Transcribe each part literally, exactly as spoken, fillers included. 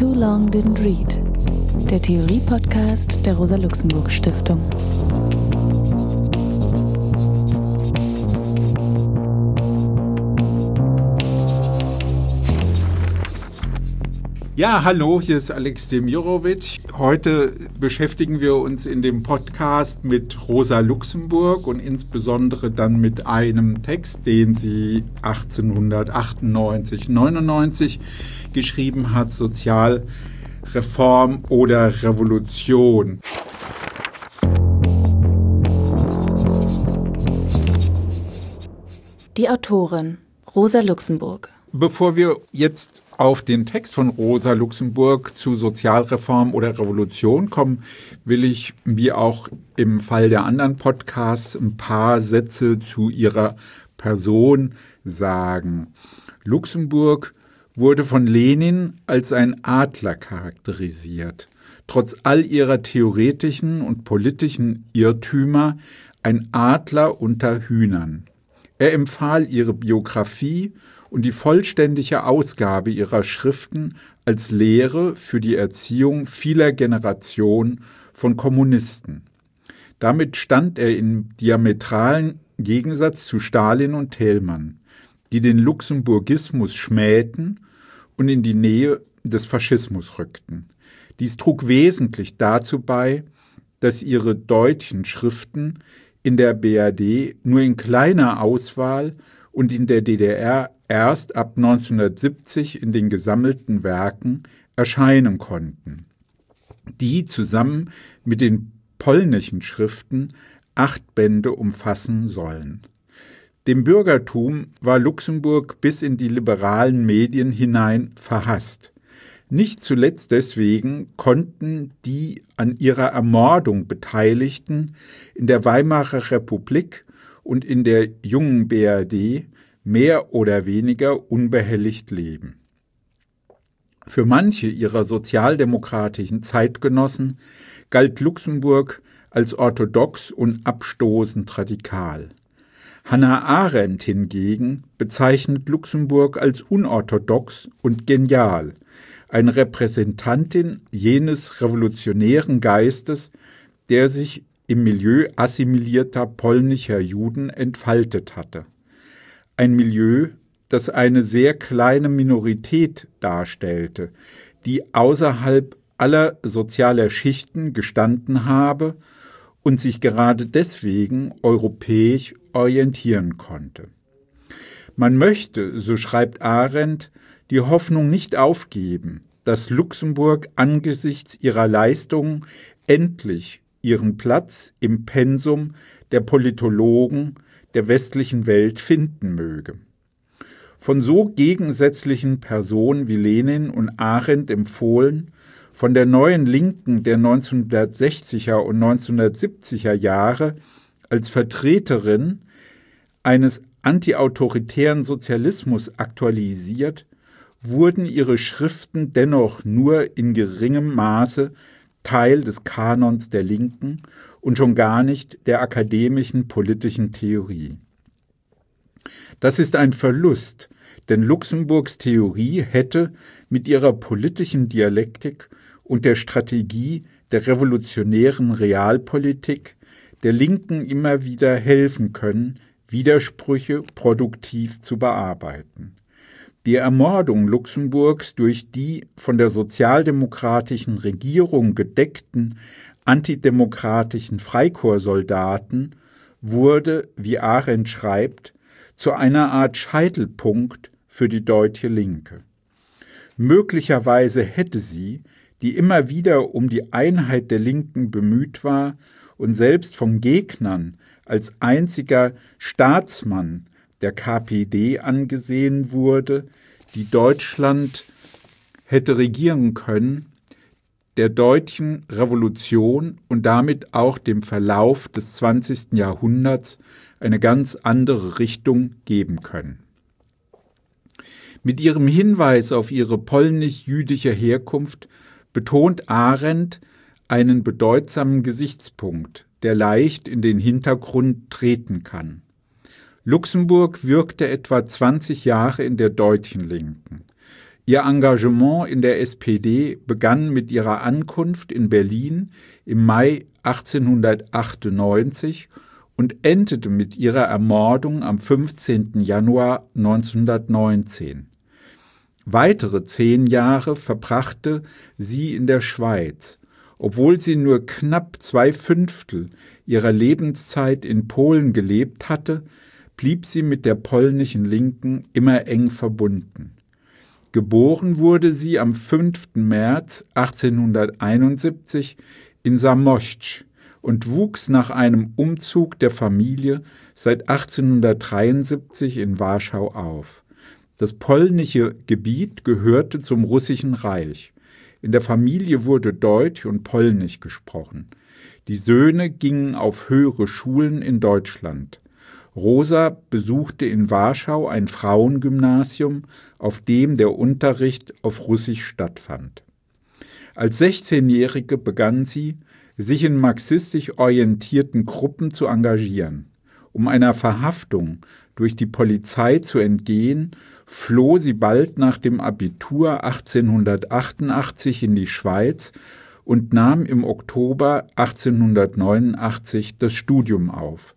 Too Long Didn't Read, der Theorie-Podcast der Rosa-Luxemburg-Stiftung. Ja, hallo, hier ist Alex Demirovic. Heute beschäftigen wir uns in dem Podcast mit Rosa Luxemburg und insbesondere dann mit einem Text, den sie achtzehnhundertachtundneunzig neunundneunzig geschrieben hat, Sozialreform oder Revolution. Die Autorin Rosa Luxemburg. Bevor wir jetzt auf den Text von Rosa Luxemburg zu Sozialreform oder Revolution kommen, will ich, wie auch im Fall der anderen Podcasts, ein paar Sätze zu ihrer Person sagen. Luxemburg wurde von Lenin als ein Adler charakterisiert. Trotz all ihrer theoretischen und politischen Irrtümer ein Adler unter Hühnern. Er empfahl ihre Biografie und die vollständige Ausgabe ihrer Schriften als Lehre für die Erziehung vieler Generationen von Kommunisten. Damit stand er im diametralen Gegensatz zu Stalin und Thälmann, die den Luxemburgismus schmähten und in die Nähe des Faschismus rückten. Dies trug wesentlich dazu bei, dass ihre deutschen Schriften in der B R D nur in kleiner Auswahl und in der D D R erst ab neunzehnhundertsiebzig in den gesammelten Werken erscheinen konnten, die zusammen mit den polnischen Schriften acht Bände umfassen sollen. Dem Bürgertum war Luxemburg bis in die liberalen Medien hinein verhasst. Nicht zuletzt deswegen konnten die an ihrer Ermordung Beteiligten in der Weimarer Republik und in der jungen B R D mehr oder weniger unbehelligt leben. Für manche ihrer sozialdemokratischen Zeitgenossen galt Luxemburg als orthodox und abstoßend radikal. Hannah Arendt hingegen bezeichnet Luxemburg als unorthodox und genial, eine Repräsentantin jenes revolutionären Geistes, der sich im Milieu assimilierter polnischer Juden entfaltet hatte. Ein Milieu, das eine sehr kleine Minorität darstellte, die außerhalb aller sozialer Schichten gestanden habe und sich gerade deswegen europäisch orientieren konnte. Man möchte, so schreibt Arendt, die Hoffnung nicht aufgeben, dass Luxemburg angesichts ihrer Leistungen endlich ihren Platz im Pensum der Politologen der westlichen Welt finden möge. Von so gegensätzlichen Personen wie Lenin und Arendt empfohlen, von der neuen Linken der neunzehnhundertsechziger und neunzehnhundertsiebziger Jahre als Vertreterin eines antiautoritären Sozialismus aktualisiert, wurden ihre Schriften dennoch nur in geringem Maße Teil des Kanons der Linken und schon gar nicht der akademischen politischen Theorie. Das ist ein Verlust, denn Luxemburgs Theorie hätte mit ihrer politischen Dialektik und der Strategie der revolutionären Realpolitik der Linken immer wieder helfen können, Widersprüche produktiv zu bearbeiten. Die Ermordung Luxemburgs durch die von der sozialdemokratischen Regierung gedeckten antidemokratischen Freikorpssoldaten wurde, wie Arendt schreibt, zu einer Art Scheitelpunkt für die deutsche Linke. Möglicherweise hätte sie, die immer wieder um die Einheit der Linken bemüht war und selbst von Gegnern als einziger Staatsmann der K P D angesehen wurde, die Deutschland hätte regieren können, der deutschen Revolution und damit auch dem Verlauf des zwanzigsten Jahrhunderts eine ganz andere Richtung geben können. Mit ihrem Hinweis auf ihre polnisch-jüdische Herkunft betont Arendt einen bedeutsamen Gesichtspunkt, der leicht in den Hintergrund treten kann. Luxemburg wirkte etwa zwanzig Jahre in der deutschen Linken. Ihr Engagement in der S P D begann mit ihrer Ankunft in Berlin im Mai achtzehnhundertachtundneunzig und endete mit ihrer Ermordung am fünfzehnten Januar neunzehnhundertneunzehn. Weitere zehn Jahre verbrachte sie in der Schweiz. Obwohl sie nur knapp zwei Fünftel ihrer Lebenszeit in Polen gelebt hatte, blieb sie mit der polnischen Linken immer eng verbunden. Geboren wurde sie am fünften März achtzehnhunderteinundsiebzig in Zamość und wuchs nach einem Umzug der Familie seit achtzehnhundertdreiundsiebzig in Warschau auf. Das polnische Gebiet gehörte zum Russischen Reich. In der Familie wurde Deutsch und Polnisch gesprochen. Die Söhne gingen auf höhere Schulen in Deutschland. Rosa besuchte in Warschau ein Frauengymnasium, auf dem der Unterricht auf Russisch stattfand. Als sechzehnjährige begann sie, sich in marxistisch orientierten Gruppen zu engagieren. Um einer Verhaftung durch die Polizei zu entgehen, floh sie bald nach dem Abitur achtzehnhundertachtundachtzig in die Schweiz und nahm im Oktober achtzehnhundertneunundachtzig das Studium auf.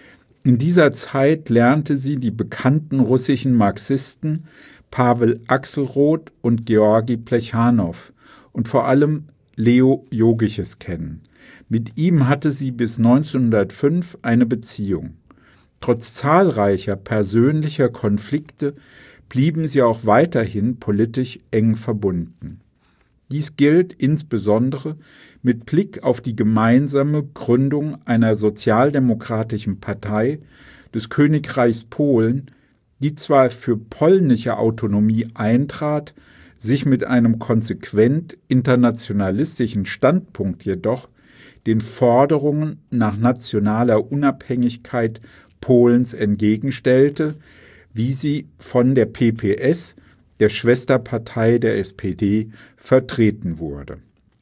In dieser Zeit lernte sie die bekannten russischen Marxisten Pawel Axelrod und Georgi Plechanow und vor allem Leo Jogiches kennen. Mit ihm hatte sie bis neunzehnhundertfünf eine Beziehung. Trotz zahlreicher persönlicher Konflikte blieben sie auch weiterhin politisch eng verbunden. Dies gilt insbesondere mit Blick auf die gemeinsame Gründung einer sozialdemokratischen Partei des Königreichs Polen, die zwar für polnische Autonomie eintrat, sich mit einem konsequent internationalistischen Standpunkt jedoch den Forderungen nach nationaler Unabhängigkeit Polens entgegenstellte, wie sie von der P P S, der Schwesterpartei der S P D, vertreten wurde.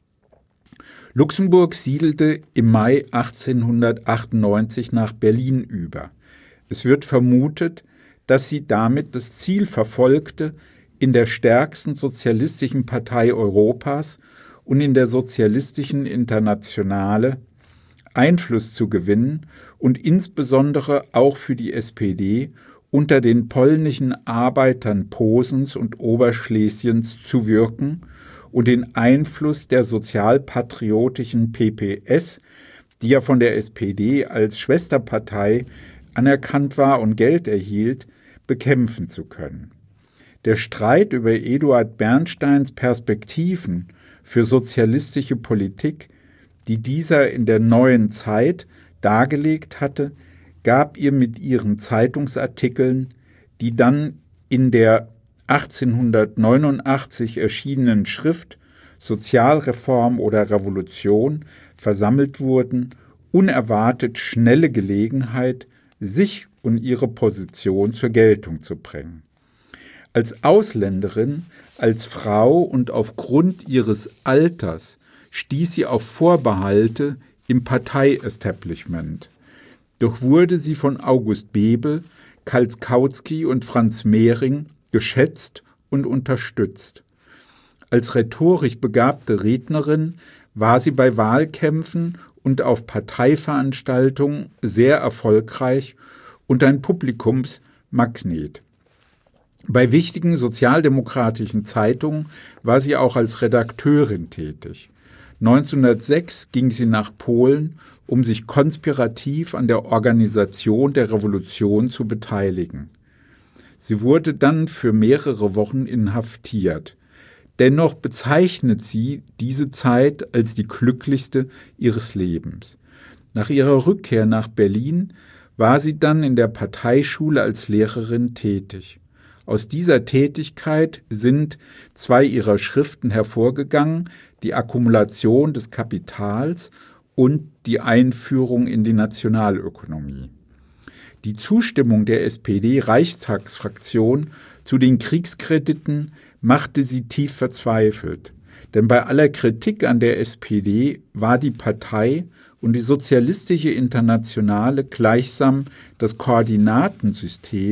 Luxemburg siedelte im Mai achtzehnhundertachtundneunzig nach Berlin über. Es wird vermutet, dass sie damit das Ziel verfolgte, in der stärksten sozialistischen Partei Europas und in der Sozialistischen Internationale Einfluss zu gewinnen und insbesondere auch für die S P D unter den polnischen Arbeitern Posens und Oberschlesiens zu wirken und den Einfluss der sozialpatriotischen P P S, die ja von der S P D als Schwesterpartei anerkannt war und Geld erhielt, bekämpfen zu können. Der Streit über Eduard Bernsteins Perspektiven für sozialistische Politik, die dieser in der Neuen Zeit dargelegt hatte, gab ihr mit ihren Zeitungsartikeln, die dann in der achtzehnhundertneunundachtzig erschienenen Schrift Sozialreform oder Revolution versammelt wurden, unerwartet schnelle Gelegenheit, sich und ihre Position zur Geltung zu bringen. Als Ausländerin, als Frau und aufgrund ihres Alters stieß sie auf Vorbehalte im Partei-Establishment. Doch wurde sie von August Bebel, Karl Kautsky und Franz Mehring geschätzt und unterstützt. Als rhetorisch begabte Rednerin war sie bei Wahlkämpfen und auf Parteiveranstaltungen sehr erfolgreich und ein Publikumsmagnet. Bei wichtigen sozialdemokratischen Zeitungen war sie auch als Redakteurin tätig. neunzehnhundertsechs ging sie nach Polen, um sich konspirativ an der Organisation der Revolution zu beteiligen. Sie wurde dann für mehrere Wochen inhaftiert. Dennoch bezeichnet sie diese Zeit als die glücklichste ihres Lebens. Nach ihrer Rückkehr nach Berlin war sie dann in der Parteischule als Lehrerin tätig. Aus dieser Tätigkeit sind zwei ihrer Schriften hervorgegangen, die Akkumulation des Kapitals und die Einführung in die Nationalökonomie. Die Zustimmung der S P D-Reichstagsfraktion zu den Kriegskrediten machte sie tief verzweifelt. Denn bei aller Kritik an der S P D war die Partei und die Sozialistische Internationale gleichsam das Koordinatensystem,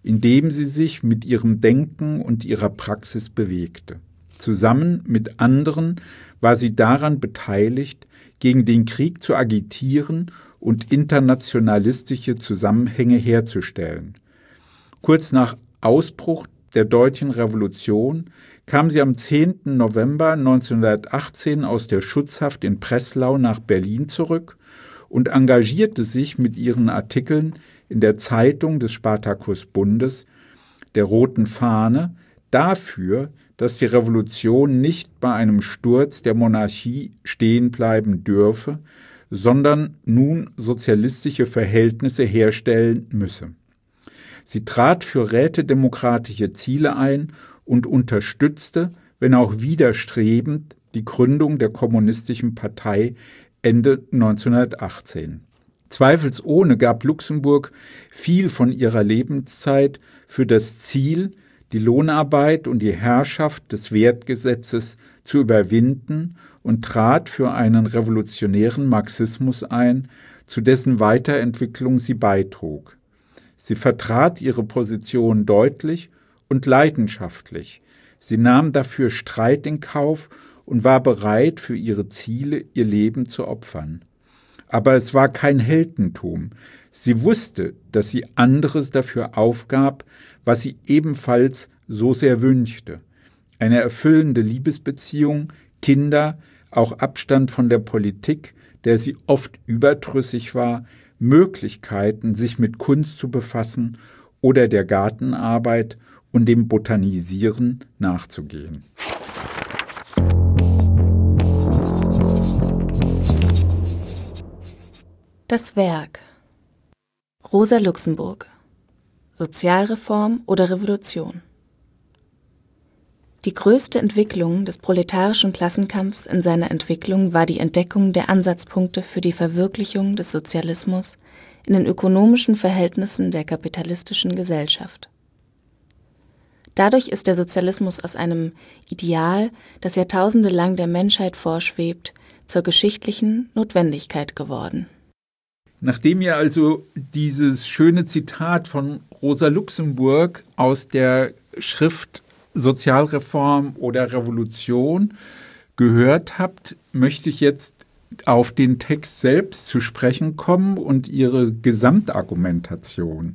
in dem sie sich mit ihrem Denken und ihrer Praxis bewegte. Zusammen mit anderen war sie daran beteiligt, gegen den Krieg zu agitieren und internationalistische Zusammenhänge herzustellen. Kurz nach Ausbruch der Deutschen Revolution kam sie am zehnten November neunzehnhundertachtzehn aus der Schutzhaft in Breslau nach Berlin zurück und engagierte sich mit ihren Artikeln in der Zeitung des Spartakusbundes, der Roten Fahne, dafür, dass die Revolution nicht bei einem Sturz der Monarchie stehen bleiben dürfe, sondern nun sozialistische Verhältnisse herstellen müsse. Sie trat für rätedemokratische Ziele ein und unterstützte, wenn auch widerstrebend, die Gründung der Kommunistischen Partei Ende neunzehnhundertachtzehn. Zweifelsohne gab Luxemburg viel von ihrer Lebenszeit für das Ziel, die Lohnarbeit und die Herrschaft des Wertgesetzes zu überwinden und trat für einen revolutionären Marxismus ein, zu dessen Weiterentwicklung sie beitrug. Sie vertrat ihre Position deutlich und leidenschaftlich. Sie nahm dafür Streit in Kauf und war bereit, für ihre Ziele ihr Leben zu opfern. Aber es war kein Heldentum. Sie wusste, dass sie anderes dafür aufgab, was sie ebenfalls so sehr wünschte. Eine erfüllende Liebesbeziehung, Kinder, auch Abstand von der Politik, der sie oft überdrüssig war, Möglichkeiten, sich mit Kunst zu befassen oder der Gartenarbeit und dem Botanisieren nachzugehen. Das Werk. Rosa Luxemburg. Sozialreform oder Revolution. Die größte Entwicklung des proletarischen Klassenkampfs in seiner Entwicklung war die Entdeckung der Ansatzpunkte für die Verwirklichung des Sozialismus in den ökonomischen Verhältnissen der kapitalistischen Gesellschaft. Dadurch ist der Sozialismus aus einem Ideal, das jahrtausendelang der Menschheit vorschwebt, zur geschichtlichen Notwendigkeit geworden. Nachdem ihr also dieses schöne Zitat von Rosa Luxemburg aus der Schrift Sozialreform oder Revolution gehört habt, möchte ich jetzt auf den Text selbst zu sprechen kommen und ihre Gesamtargumentation.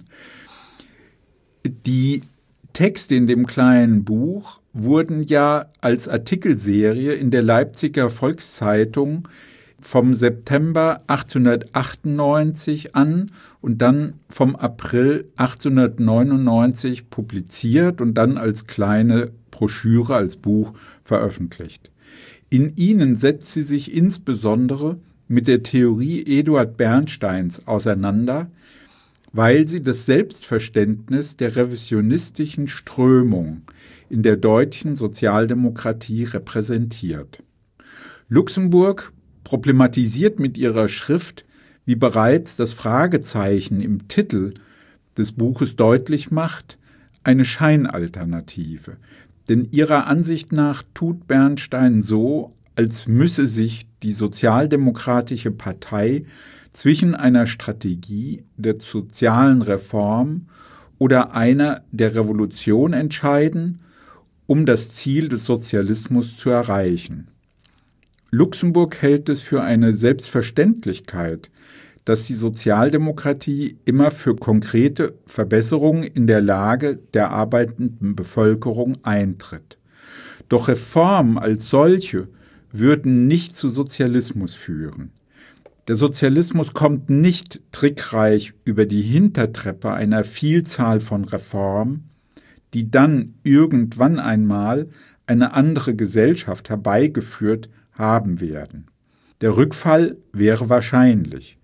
Die Texte in dem kleinen Buch wurden ja als Artikelserie in der Leipziger Volkszeitung vom September achtzehnhundertachtundneunzig an und dann vom April achtzehnhundertneunundneunzig publiziert und dann als kleine Broschüre, als Buch veröffentlicht. In ihnen setzt sie sich insbesondere mit der Theorie Eduard Bernsteins auseinander, weil sie das Selbstverständnis der revisionistischen Strömung in der deutschen Sozialdemokratie repräsentiert. Luxemburg problematisiert mit ihrer Schrift, wie bereits das Fragezeichen im Titel des Buches deutlich macht, eine Scheinalternative. Denn ihrer Ansicht nach tut Bernstein so, als müsse sich die Sozialdemokratische Partei zwischen einer Strategie der sozialen Reform oder einer der Revolution entscheiden, um das Ziel des Sozialismus zu erreichen. Luxemburg hält es für eine Selbstverständlichkeit, dass die Sozialdemokratie immer für konkrete Verbesserungen in der Lage der arbeitenden Bevölkerung eintritt. Doch Reformen als solche würden nicht zu Sozialismus führen. Der Sozialismus kommt nicht trickreich über die Hintertreppe einer Vielzahl von Reformen, die dann irgendwann einmal eine andere Gesellschaft herbeigeführt haben werden. Der Rückfall wäre wahrscheinlich.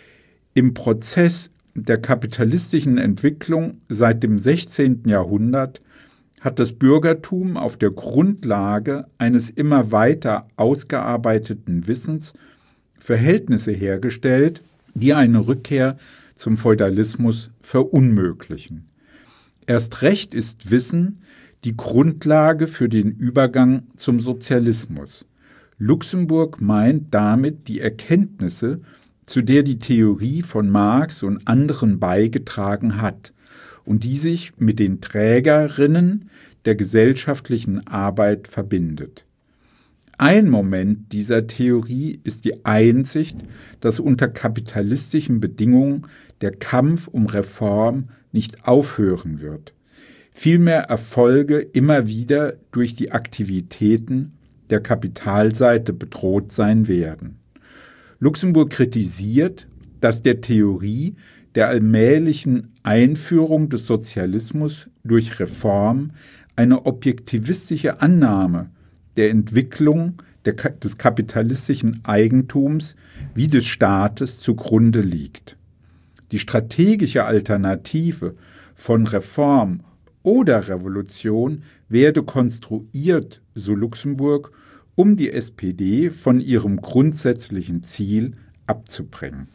Im Prozess der kapitalistischen Entwicklung seit dem sechzehnten Jahrhundert hat das Bürgertum auf der Grundlage eines immer weiter ausgearbeiteten Wissens Verhältnisse hergestellt, die eine Rückkehr zum Feudalismus verunmöglichen. Erst recht ist Wissen die Grundlage für den Übergang zum Sozialismus. Luxemburg meint damit die Erkenntnisse, zu der die Theorie von Marx und anderen beigetragen hat und die sich mit den Trägerinnen der gesellschaftlichen Arbeit verbindet. Ein Moment dieser Theorie ist die Einsicht, dass unter kapitalistischen Bedingungen der Kampf um Reform nicht aufhören wird, vielmehr Erfolge immer wieder durch die Aktivitäten der Kapitalseite bedroht sein werden. Luxemburg kritisiert, dass der Theorie der allmählichen Einführung des Sozialismus durch Reform eine objektivistische Annahme der Entwicklung der, des kapitalistischen Eigentums wie des Staates zugrunde liegt. Die strategische Alternative von Reform oder Revolution werde konstruiert, so Luxemburg, um die S P D von ihrem grundsätzlichen Ziel abzubringen.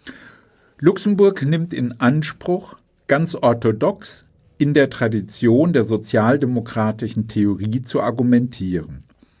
Luxemburg nimmt in Anspruch, ganz orthodox in der Tradition der sozialdemokratischen Theorie zu argumentieren.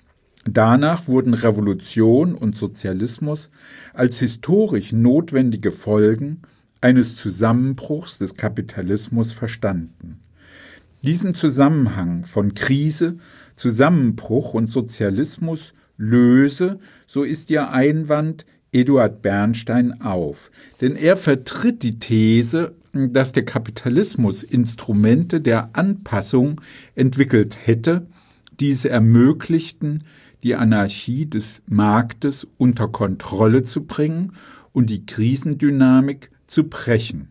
Danach wurden Revolution und Sozialismus als historisch notwendige Folgen eines Zusammenbruchs des Kapitalismus verstanden. Diesen Zusammenhang von Krise, Zusammenbruch und Sozialismus löse, so ist ihr Einwand, Eduard Bernstein auf. Denn er vertritt die These, dass der Kapitalismus Instrumente der Anpassung entwickelt hätte, die es ermöglichten, die Anarchie des Marktes unter Kontrolle zu bringen und die Krisendynamik zu brechen.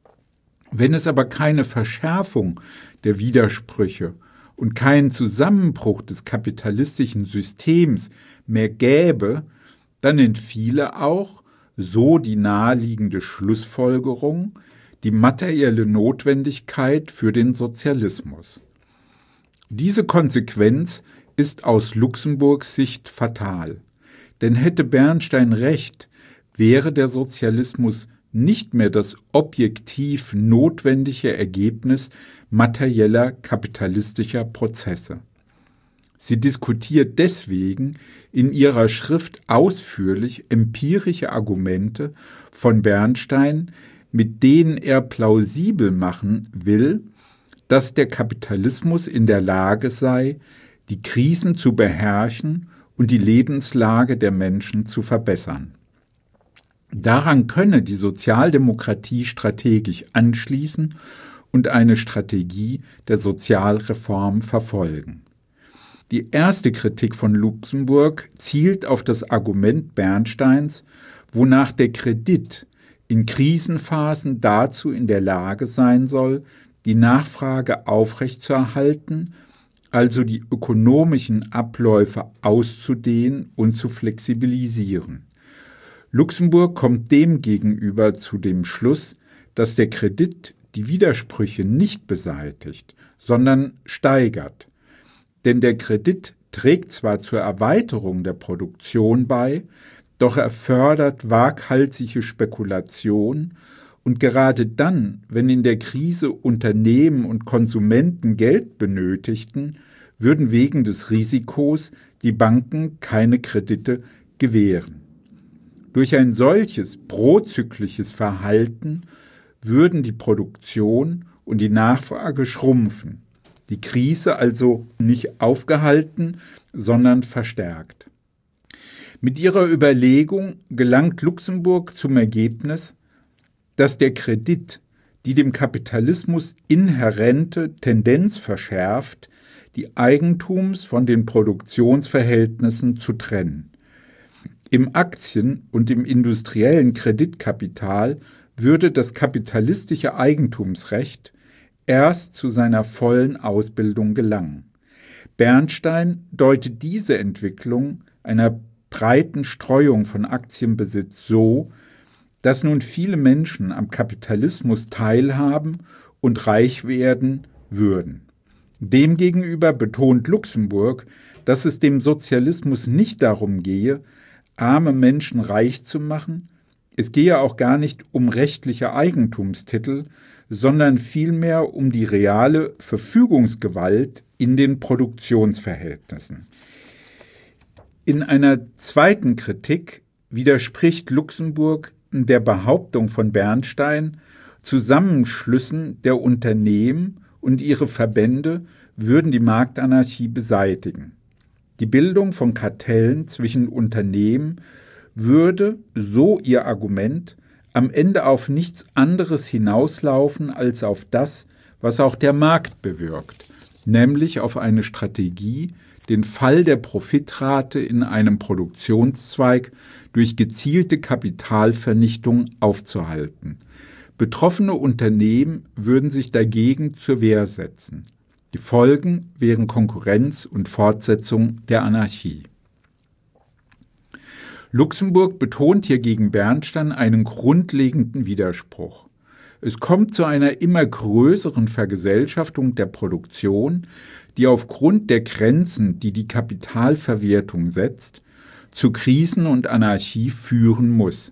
Wenn es aber keine Verschärfung der Widersprüche und keinen Zusammenbruch des kapitalistischen Systems mehr gäbe, dann entfiele auch, so die naheliegende Schlussfolgerung, die materielle Notwendigkeit für den Sozialismus. Diese Konsequenz ist aus Luxemburgs Sicht fatal. Denn hätte Bernstein recht, wäre der Sozialismus nicht mehr das objektiv notwendige Ergebnis materieller kapitalistischer Prozesse. Sie diskutiert deswegen in ihrer Schrift ausführlich empirische Argumente von Bernstein, mit denen er plausibel machen will, dass der Kapitalismus in der Lage sei, die Krisen zu beherrschen und die Lebenslage der Menschen zu verbessern. Daran könne die Sozialdemokratie strategisch anschließen und eine Strategie der Sozialreform verfolgen. Die erste Kritik von Luxemburg zielt auf das Argument Bernsteins, wonach der Kredit in Krisenphasen dazu in der Lage sein soll, die Nachfrage aufrechtzuerhalten, also die ökonomischen Abläufe auszudehnen und zu flexibilisieren. Luxemburg kommt demgegenüber zu dem Schluss, dass der Kredit die Widersprüche nicht beseitigt, sondern steigert. Denn der Kredit trägt zwar zur Erweiterung der Produktion bei, doch er fördert waghalsige Spekulation und gerade dann, wenn in der Krise Unternehmen und Konsumenten Geld benötigten, würden wegen des Risikos die Banken keine Kredite gewähren. Durch ein solches prozyklisches Verhalten würden die Produktion und die Nachfrage schrumpfen, die Krise also nicht aufgehalten, sondern verstärkt. Mit ihrer Überlegung gelangt Luxemburg zum Ergebnis, dass der Kredit die dem Kapitalismus inhärente Tendenz verschärft, die Eigentums- von den Produktionsverhältnissen zu trennen. Im Aktien- und im industriellen Kreditkapital würde das kapitalistische Eigentumsrecht erst zu seiner vollen Ausbildung gelangen. Bernstein deutet diese Entwicklung einer breiten Streuung von Aktienbesitz so, dass nun viele Menschen am Kapitalismus teilhaben und reich werden würden. Demgegenüber betont Luxemburg, dass es dem Sozialismus nicht darum gehe, arme Menschen reich zu machen. Es gehe auch gar nicht um rechtliche Eigentumstitel, sondern vielmehr um die reale Verfügungsgewalt in den Produktionsverhältnissen. In einer zweiten Kritik widerspricht Luxemburg der Behauptung von Bernstein, Zusammenschlüssen der Unternehmen und ihre Verbände würden die Marktanarchie beseitigen. Die Bildung von Kartellen zwischen Unternehmen würde, so ihr Argument, am Ende auf nichts anderes hinauslaufen als auf das, was auch der Markt bewirkt, nämlich auf eine Strategie, den Fall der Profitrate in einem Produktionszweig durch gezielte Kapitalvernichtung aufzuhalten. Betroffene Unternehmen würden sich dagegen zur Wehr setzen. Die Folgen wären Konkurrenz und Fortsetzung der Anarchie. Luxemburg betont hier gegen Bernstein einen grundlegenden Widerspruch. Es kommt zu einer immer größeren Vergesellschaftung der Produktion, die aufgrund der Grenzen, die die Kapitalverwertung setzt, zu Krisen und Anarchie führen muss.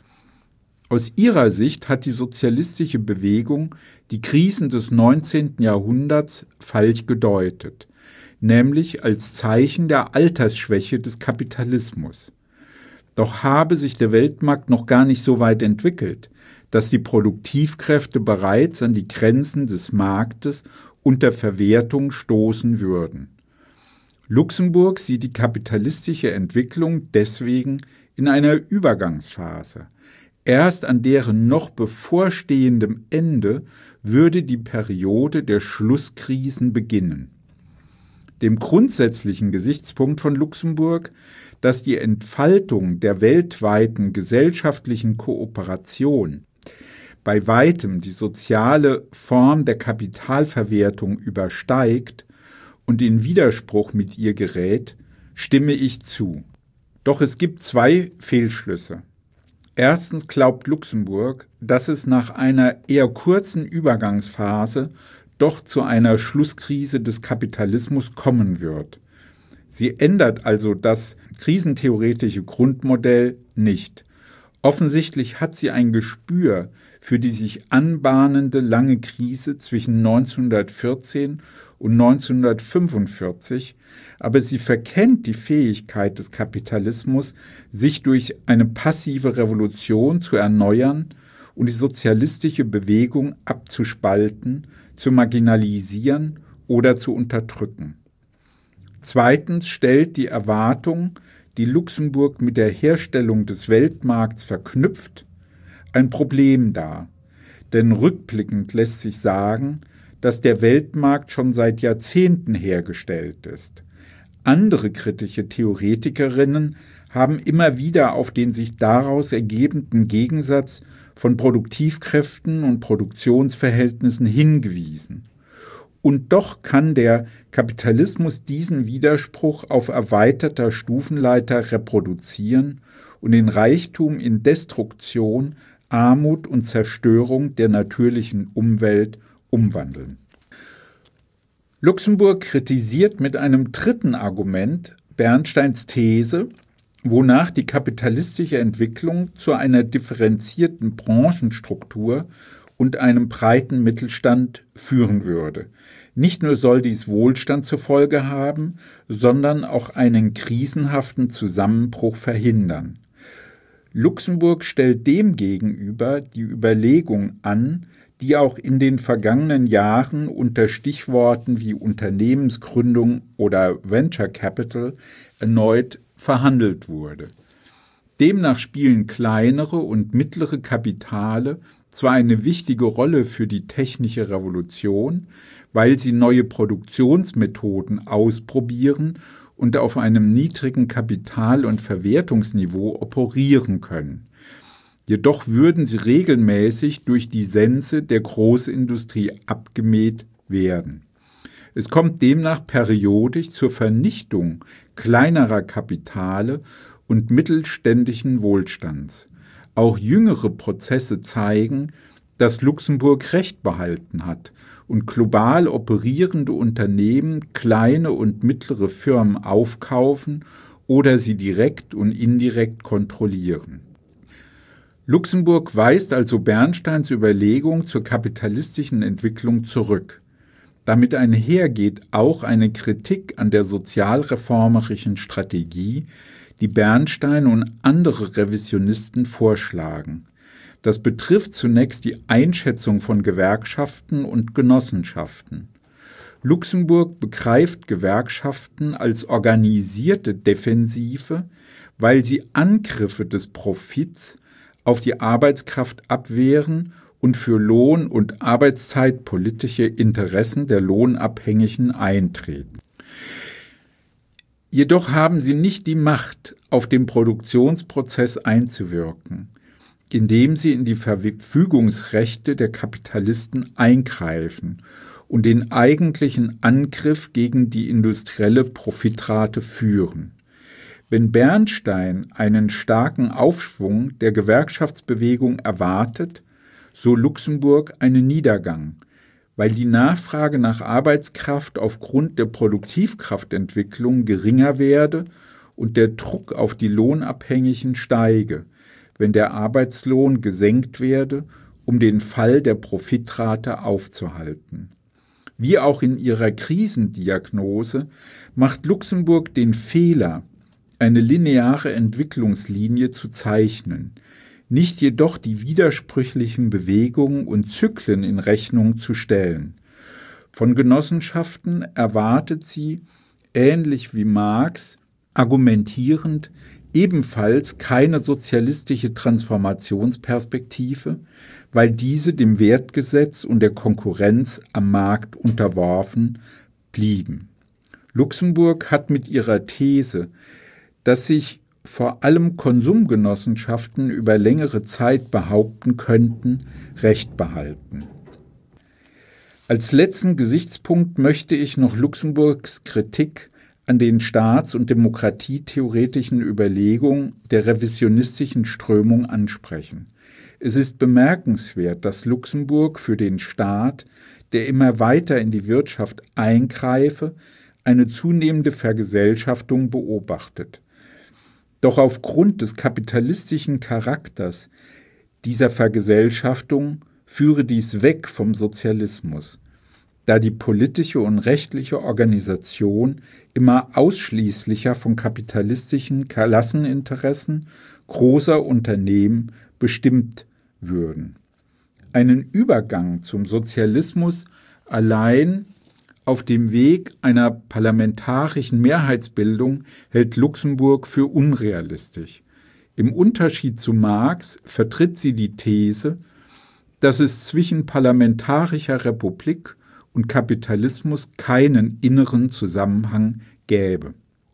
Aus ihrer Sicht hat die sozialistische Bewegung die Krisen des neunzehnten Jahrhunderts falsch gedeutet, nämlich als Zeichen der Altersschwäche des Kapitalismus. Doch habe sich der Weltmarkt noch gar nicht so weit entwickelt, dass die Produktivkräfte bereits an die Grenzen des Marktes unter Verwertung stoßen würden. Luxemburg sieht die kapitalistische Entwicklung deswegen in einer Übergangsphase. Erst an deren noch bevorstehendem Ende würde die Periode der Schlusskrisen beginnen. Dem grundsätzlichen Gesichtspunkt von Luxemburg, dass die Entfaltung der weltweiten gesellschaftlichen Kooperation bei weitem die soziale Form der Kapitalverwertung übersteigt und in Widerspruch mit ihr gerät, stimme ich zu. Doch es gibt zwei Fehlschlüsse. Erstens glaubt Luxemburg, dass es nach einer eher kurzen Übergangsphase doch zu einer Schlusskrise des Kapitalismus kommen wird. Sie ändert also das krisentheoretische Grundmodell nicht. Offensichtlich hat sie ein Gespür für die sich anbahnende lange Krise zwischen neunzehnhundertvierzehn und neunzehnhundertfünfundvierzig, aber sie verkennt die Fähigkeit des Kapitalismus, sich durch eine passive Revolution zu erneuern und die sozialistische Bewegung abzuspalten, zu marginalisieren oder zu unterdrücken. Zweitens stellt die Erwartung, die Luxemburg mit der Herstellung des Weltmarkts verknüpft, ein Problem dar. Denn rückblickend lässt sich sagen, dass der Weltmarkt schon seit Jahrzehnten hergestellt ist. Andere kritische Theoretikerinnen haben immer wieder auf den sich daraus ergebenden Gegensatz von Produktivkräften und Produktionsverhältnissen hingewiesen. Und doch kann der Kapitalismus diesen Widerspruch auf erweiterter Stufenleiter reproduzieren und den Reichtum in Destruktion, Armut und Zerstörung der natürlichen Umwelt umwandeln. Luxemburg kritisiert mit einem dritten Argument Bernsteins These, wonach die kapitalistische Entwicklung zu einer differenzierten Branchenstruktur und einem breiten Mittelstand führen würde. Nicht nur soll dies Wohlstand zur Folge haben, sondern auch einen krisenhaften Zusammenbruch verhindern. Luxemburg stellt demgegenüber die Überlegung an, die auch in den vergangenen Jahren unter Stichworten wie Unternehmensgründung oder Venture Capital erneut verhandelt wurde. Demnach spielen kleinere und mittlere Kapitale zwar eine wichtige Rolle für die technische Revolution, weil sie neue Produktionsmethoden ausprobieren und auf einem niedrigen Kapital- und Verwertungsniveau operieren können. Jedoch würden sie regelmäßig durch die Sense der Großindustrie abgemäht werden. Es kommt demnach periodisch zur Vernichtung kleinerer Kapitale und mittelständischen Wohlstands. Auch jüngere Prozesse zeigen, dass Luxemburg Recht behalten hat und global operierende Unternehmen kleine und mittlere Firmen aufkaufen oder sie direkt und indirekt kontrollieren. Luxemburg weist also Bernsteins Überlegung zur kapitalistischen Entwicklung zurück. Damit einhergeht auch eine Kritik an der sozialreformerischen Strategie, die Bernstein und andere Revisionisten vorschlagen. Das betrifft zunächst die Einschätzung von Gewerkschaften und Genossenschaften. Luxemburg begreift Gewerkschaften als organisierte Defensive, weil sie Angriffe des Profits auf die Arbeitskraft abwehren und für Lohn- und arbeitszeitpolitische Interessen der Lohnabhängigen eintreten. Jedoch haben sie nicht die Macht, auf den Produktionsprozess einzuwirken, indem sie in die Verfügungsrechte der Kapitalisten eingreifen und den eigentlichen Angriff gegen die industrielle Profitrate führen. Wenn Bernstein einen starken Aufschwung der Gewerkschaftsbewegung erwartet, so Luxemburg einen Niedergang, weil die Nachfrage nach Arbeitskraft aufgrund der Produktivkraftentwicklung geringer werde und der Druck auf die Lohnabhängigen steige, wenn der Arbeitslohn gesenkt werde, um den Fall der Profitrate aufzuhalten. Wie auch in ihrer Krisendiagnose macht Luxemburg den Fehler, eine lineare Entwicklungslinie zu zeichnen, nicht jedoch die widersprüchlichen Bewegungen und Zyklen in Rechnung zu stellen. Von Genossenschaften erwartet sie, ähnlich wie Marx, argumentierend, ebenfalls keine sozialistische Transformationsperspektive, weil diese dem Wertgesetz und der Konkurrenz am Markt unterworfen blieben. Luxemburg hat mit ihrer These, dass sich vor allem Konsumgenossenschaften über längere Zeit behaupten könnten, Recht behalten. Als letzten Gesichtspunkt möchte ich noch Luxemburgs Kritik an den staats- und demokratietheoretischen Überlegungen der revisionistischen Strömung ansprechen. Es ist bemerkenswert, dass Luxemburg für den Staat, der immer weiter in die Wirtschaft eingreife, eine zunehmende Vergesellschaftung beobachtet. Doch aufgrund des kapitalistischen Charakters dieser Vergesellschaftung führe dies weg vom Sozialismus, da die politische und rechtliche Organisation immer ausschließlicher von kapitalistischen Klasseninteressen großer Unternehmen bestimmt würden. Einen Übergang zum Sozialismus allein auf dem Weg einer parlamentarischen Mehrheitsbildung hält Luxemburg für unrealistisch. Im Unterschied zu Marx vertritt sie die These, dass es zwischen parlamentarischer Republik und Kapitalismus keinen inneren Zusammenhang gäbe.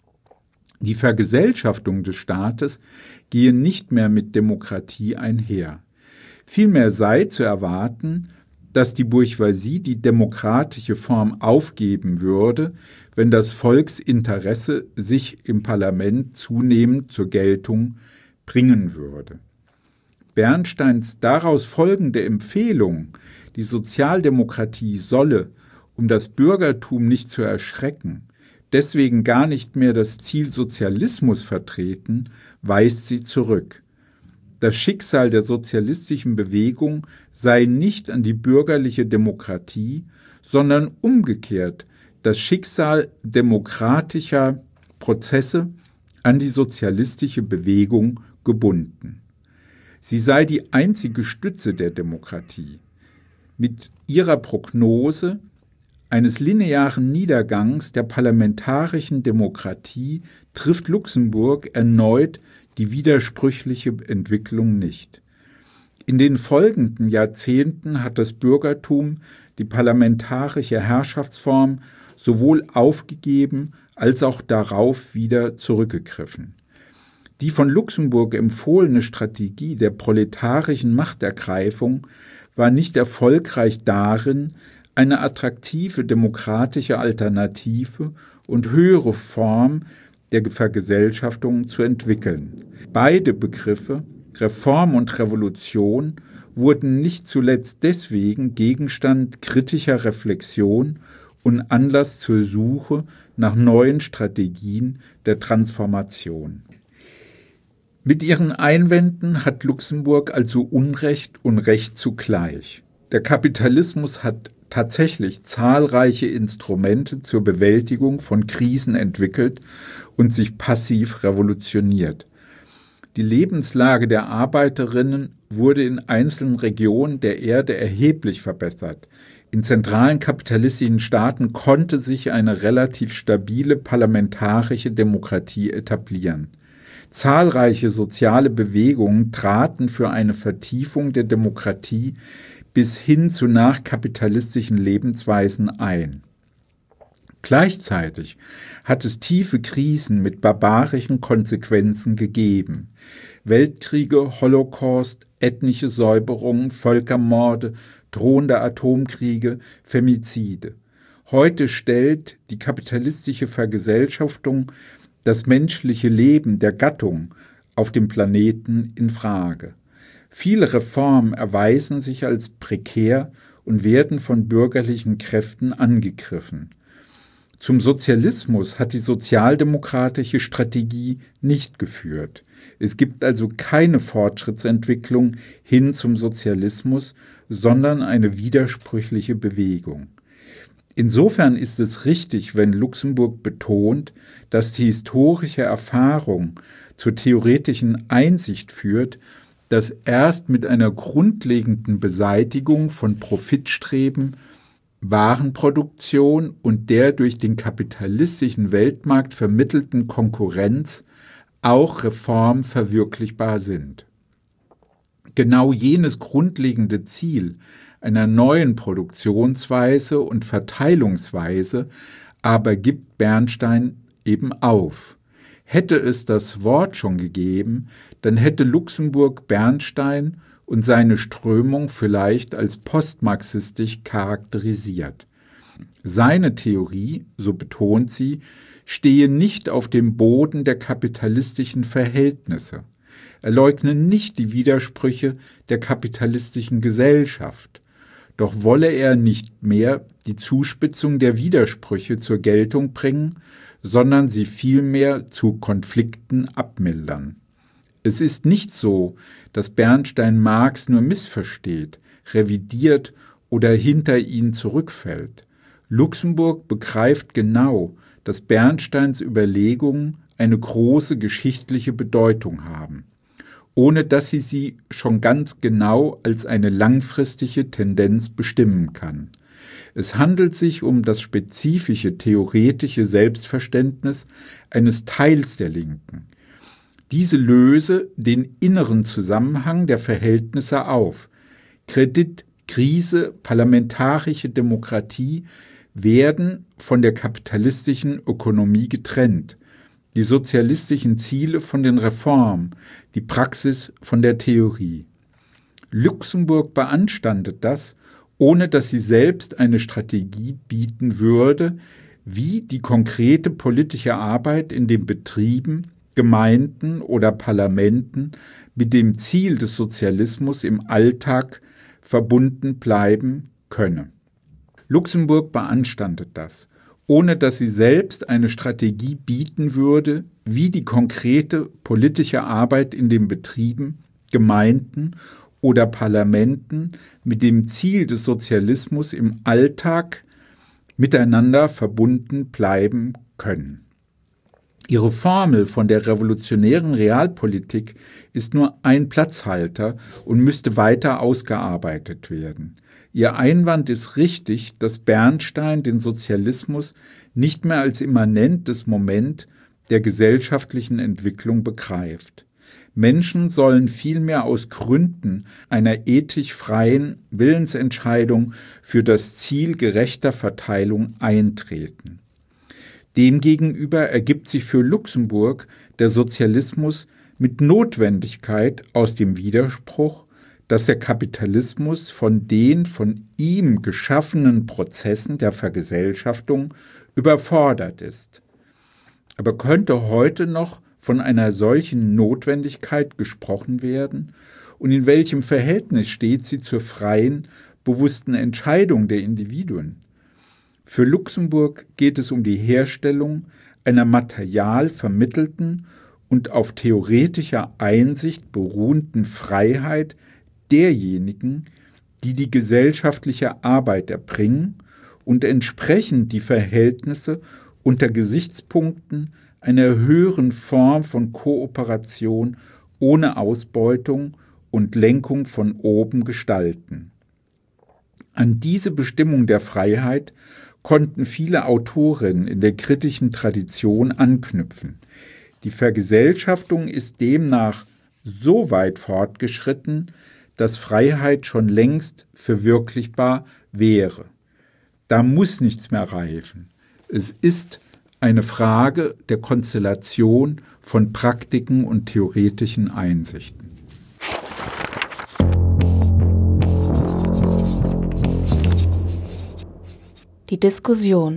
Die Vergesellschaftung des Staates gehe nicht mehr mit Demokratie einher. Vielmehr sei zu erwarten, dass die Bourgeoisie die demokratische Form aufgeben würde, wenn das Volksinteresse sich im Parlament zunehmend zur Geltung bringen würde. Bernsteins daraus folgende Empfehlung, die Sozialdemokratie solle, um das Bürgertum nicht zu erschrecken, deswegen gar nicht mehr das Ziel Sozialismus vertreten, weist sie zurück. Das Schicksal der sozialistischen Bewegung sei nicht an die bürgerliche Demokratie, sondern umgekehrt das Schicksal demokratischer Prozesse an die sozialistische Bewegung gebunden. Sie sei die einzige Stütze der Demokratie. Mit ihrer Prognose eines linearen Niedergangs der parlamentarischen Demokratie trifft Luxemburg erneut die widersprüchliche Entwicklung nicht. In den folgenden Jahrzehnten hat das Bürgertum die parlamentarische Herrschaftsform sowohl aufgegeben als auch darauf wieder zurückgegriffen. Die von Luxemburg empfohlene Strategie der proletarischen Machtergreifung war nicht erfolgreich darin, eine attraktive demokratische Alternative und höhere Form der Vergesellschaftung zu entwickeln. Beide Begriffe, Reform und Revolution, wurden nicht zuletzt deswegen Gegenstand kritischer Reflexion und Anlass zur Suche nach neuen Strategien der Transformation. Mit ihren Einwänden hat Luxemburg also Unrecht und Recht zugleich. Der Kapitalismus hat tatsächlich zahlreiche Instrumente zur Bewältigung von Krisen entwickelt und sich passiv revolutioniert. Die Lebenslage der Arbeiterinnen wurde in einzelnen Regionen der Erde erheblich verbessert. In zentralen kapitalistischen Staaten konnte sich eine relativ stabile parlamentarische Demokratie etablieren. Zahlreiche soziale Bewegungen traten für eine Vertiefung der Demokratie bis hin zu nachkapitalistischen Lebensweisen ein. Gleichzeitig hat es tiefe Krisen mit barbarischen Konsequenzen gegeben. Weltkriege, Holocaust, ethnische Säuberungen, Völkermorde, drohende Atomkriege, Femizide. Heute stellt die kapitalistische Vergesellschaftung das menschliche Leben der Gattung auf dem Planeten in Frage. Viele Reformen erweisen sich als prekär und werden von bürgerlichen Kräften angegriffen. Zum Sozialismus hat die sozialdemokratische Strategie nicht geführt. Es gibt also keine Fortschrittsentwicklung hin zum Sozialismus, sondern eine widersprüchliche Bewegung. Insofern ist es richtig, wenn Luxemburg betont, dass die historische Erfahrung zur theoretischen Einsicht führt, dass erst mit einer grundlegenden Beseitigung von Profitstreben, Warenproduktion und der durch den kapitalistischen Weltmarkt vermittelten Konkurrenz auch Reformen verwirklichbar sind. Genau jenes grundlegende Ziel einer neuen Produktionsweise und Verteilungsweise aber gibt Bernstein eben auf. Hätte es das Wort schon gegeben, dann hätte Luxemburg Bernstein und seine Strömung vielleicht als postmarxistisch charakterisiert. Seine Theorie, so betont sie, stehe nicht auf dem Boden der kapitalistischen Verhältnisse. Er leugne nicht die Widersprüche der kapitalistischen Gesellschaft. Doch wolle er nicht mehr die Zuspitzung der Widersprüche zur Geltung bringen, sondern sie vielmehr zu Konflikten abmildern. Es ist nicht so, dass Bernstein Marx nur missversteht, revidiert oder hinter ihn zurückfällt. Luxemburg begreift genau, dass Bernsteins Überlegungen eine große geschichtliche Bedeutung haben, ohne dass sie sie schon ganz genau als eine langfristige Tendenz bestimmen kann. Es handelt sich um das spezifische theoretische Selbstverständnis eines Teils der Linken. Diese löse den inneren Zusammenhang der Verhältnisse auf. Kredit, Krise, parlamentarische Demokratie werden von der kapitalistischen Ökonomie getrennt, die sozialistischen Ziele von den Reformen, die Praxis von der Theorie. Luxemburg beanstandet das, ohne dass sie selbst eine Strategie bieten würde, wie die konkrete politische Arbeit in den Betrieben, Gemeinden oder Parlamenten mit dem Ziel des Sozialismus im Alltag verbunden bleiben könne. Luxemburg beanstandet das, ohne dass sie selbst eine Strategie bieten würde, wie die konkrete politische Arbeit in den Betrieben, Gemeinden oder Parlamenten mit dem Ziel des Sozialismus im Alltag miteinander verbunden bleiben können. Ihre Formel von der revolutionären Realpolitik ist nur ein Platzhalter und müsste weiter ausgearbeitet werden. Ihr Einwand ist richtig, dass Bernstein den Sozialismus nicht mehr als immanentes Moment der gesellschaftlichen Entwicklung begreift. Menschen sollen vielmehr aus Gründen einer ethisch freien Willensentscheidung für das Ziel gerechter Verteilung eintreten. Demgegenüber ergibt sich für Luxemburg der Sozialismus mit Notwendigkeit aus dem Widerspruch, dass der Kapitalismus von den von ihm geschaffenen Prozessen der Vergesellschaftung überfordert ist. Aber könnte heute noch von einer solchen Notwendigkeit gesprochen werden? Und in welchem Verhältnis steht sie zur freien, bewussten Entscheidung der Individuen? Für Luxemburg geht es um die Herstellung einer material vermittelten und auf theoretischer Einsicht beruhenden Freiheit derjenigen, die die gesellschaftliche Arbeit erbringen und entsprechend die Verhältnisse unter Gesichtspunkten einer höheren Form von Kooperation ohne Ausbeutung und Lenkung von oben gestalten. An diese Bestimmung der Freiheit konnten viele Autorinnen in der kritischen Tradition anknüpfen. Die Vergesellschaftung ist demnach so weit fortgeschritten, dass Freiheit schon längst verwirklichbar wäre. Da muss nichts mehr reifen. Es ist eine Frage der Konstellation von Praktiken und theoretischen Einsichten. Die Diskussion.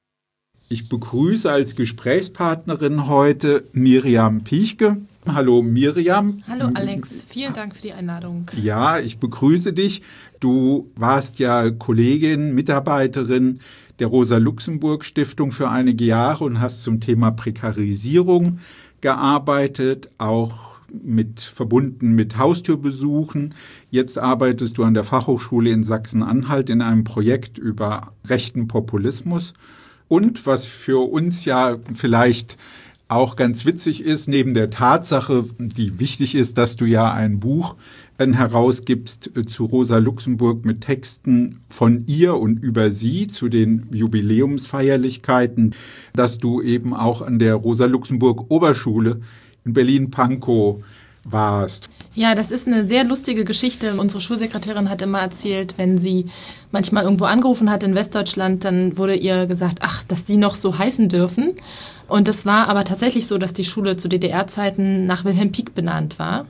Ich begrüße als Gesprächspartnerin heute Miriam Piechke. Hallo Miriam. Hallo Alex, vielen Dank für die Einladung. Ja, ich begrüße dich. Du warst ja Kollegin, Mitarbeiterin der Rosa-Luxemburg-Stiftung für einige Jahre und hast zum Thema Prekarisierung gearbeitet, auch mit verbunden mit Haustürbesuchen. Jetzt arbeitest du an der Fachhochschule in Sachsen-Anhalt in einem Projekt über rechten Populismus. Und was für uns ja vielleicht auch ganz witzig ist, neben der Tatsache, die wichtig ist, dass du ja ein Buch herausgibst zu Rosa Luxemburg mit Texten von ihr und über sie zu den Jubiläumsfeierlichkeiten, dass du eben auch an der Rosa Luxemburg Oberschule in Berlin-Pankow warst. Ja, das ist eine sehr lustige Geschichte. Unsere Schulsekretärin hat immer erzählt, wenn sie manchmal irgendwo angerufen hat in Westdeutschland, dann wurde ihr gesagt, ach, dass die noch so heißen dürfen. Und es war aber tatsächlich so, dass die Schule zu D D R-Zeiten nach Wilhelm Pieck benannt war.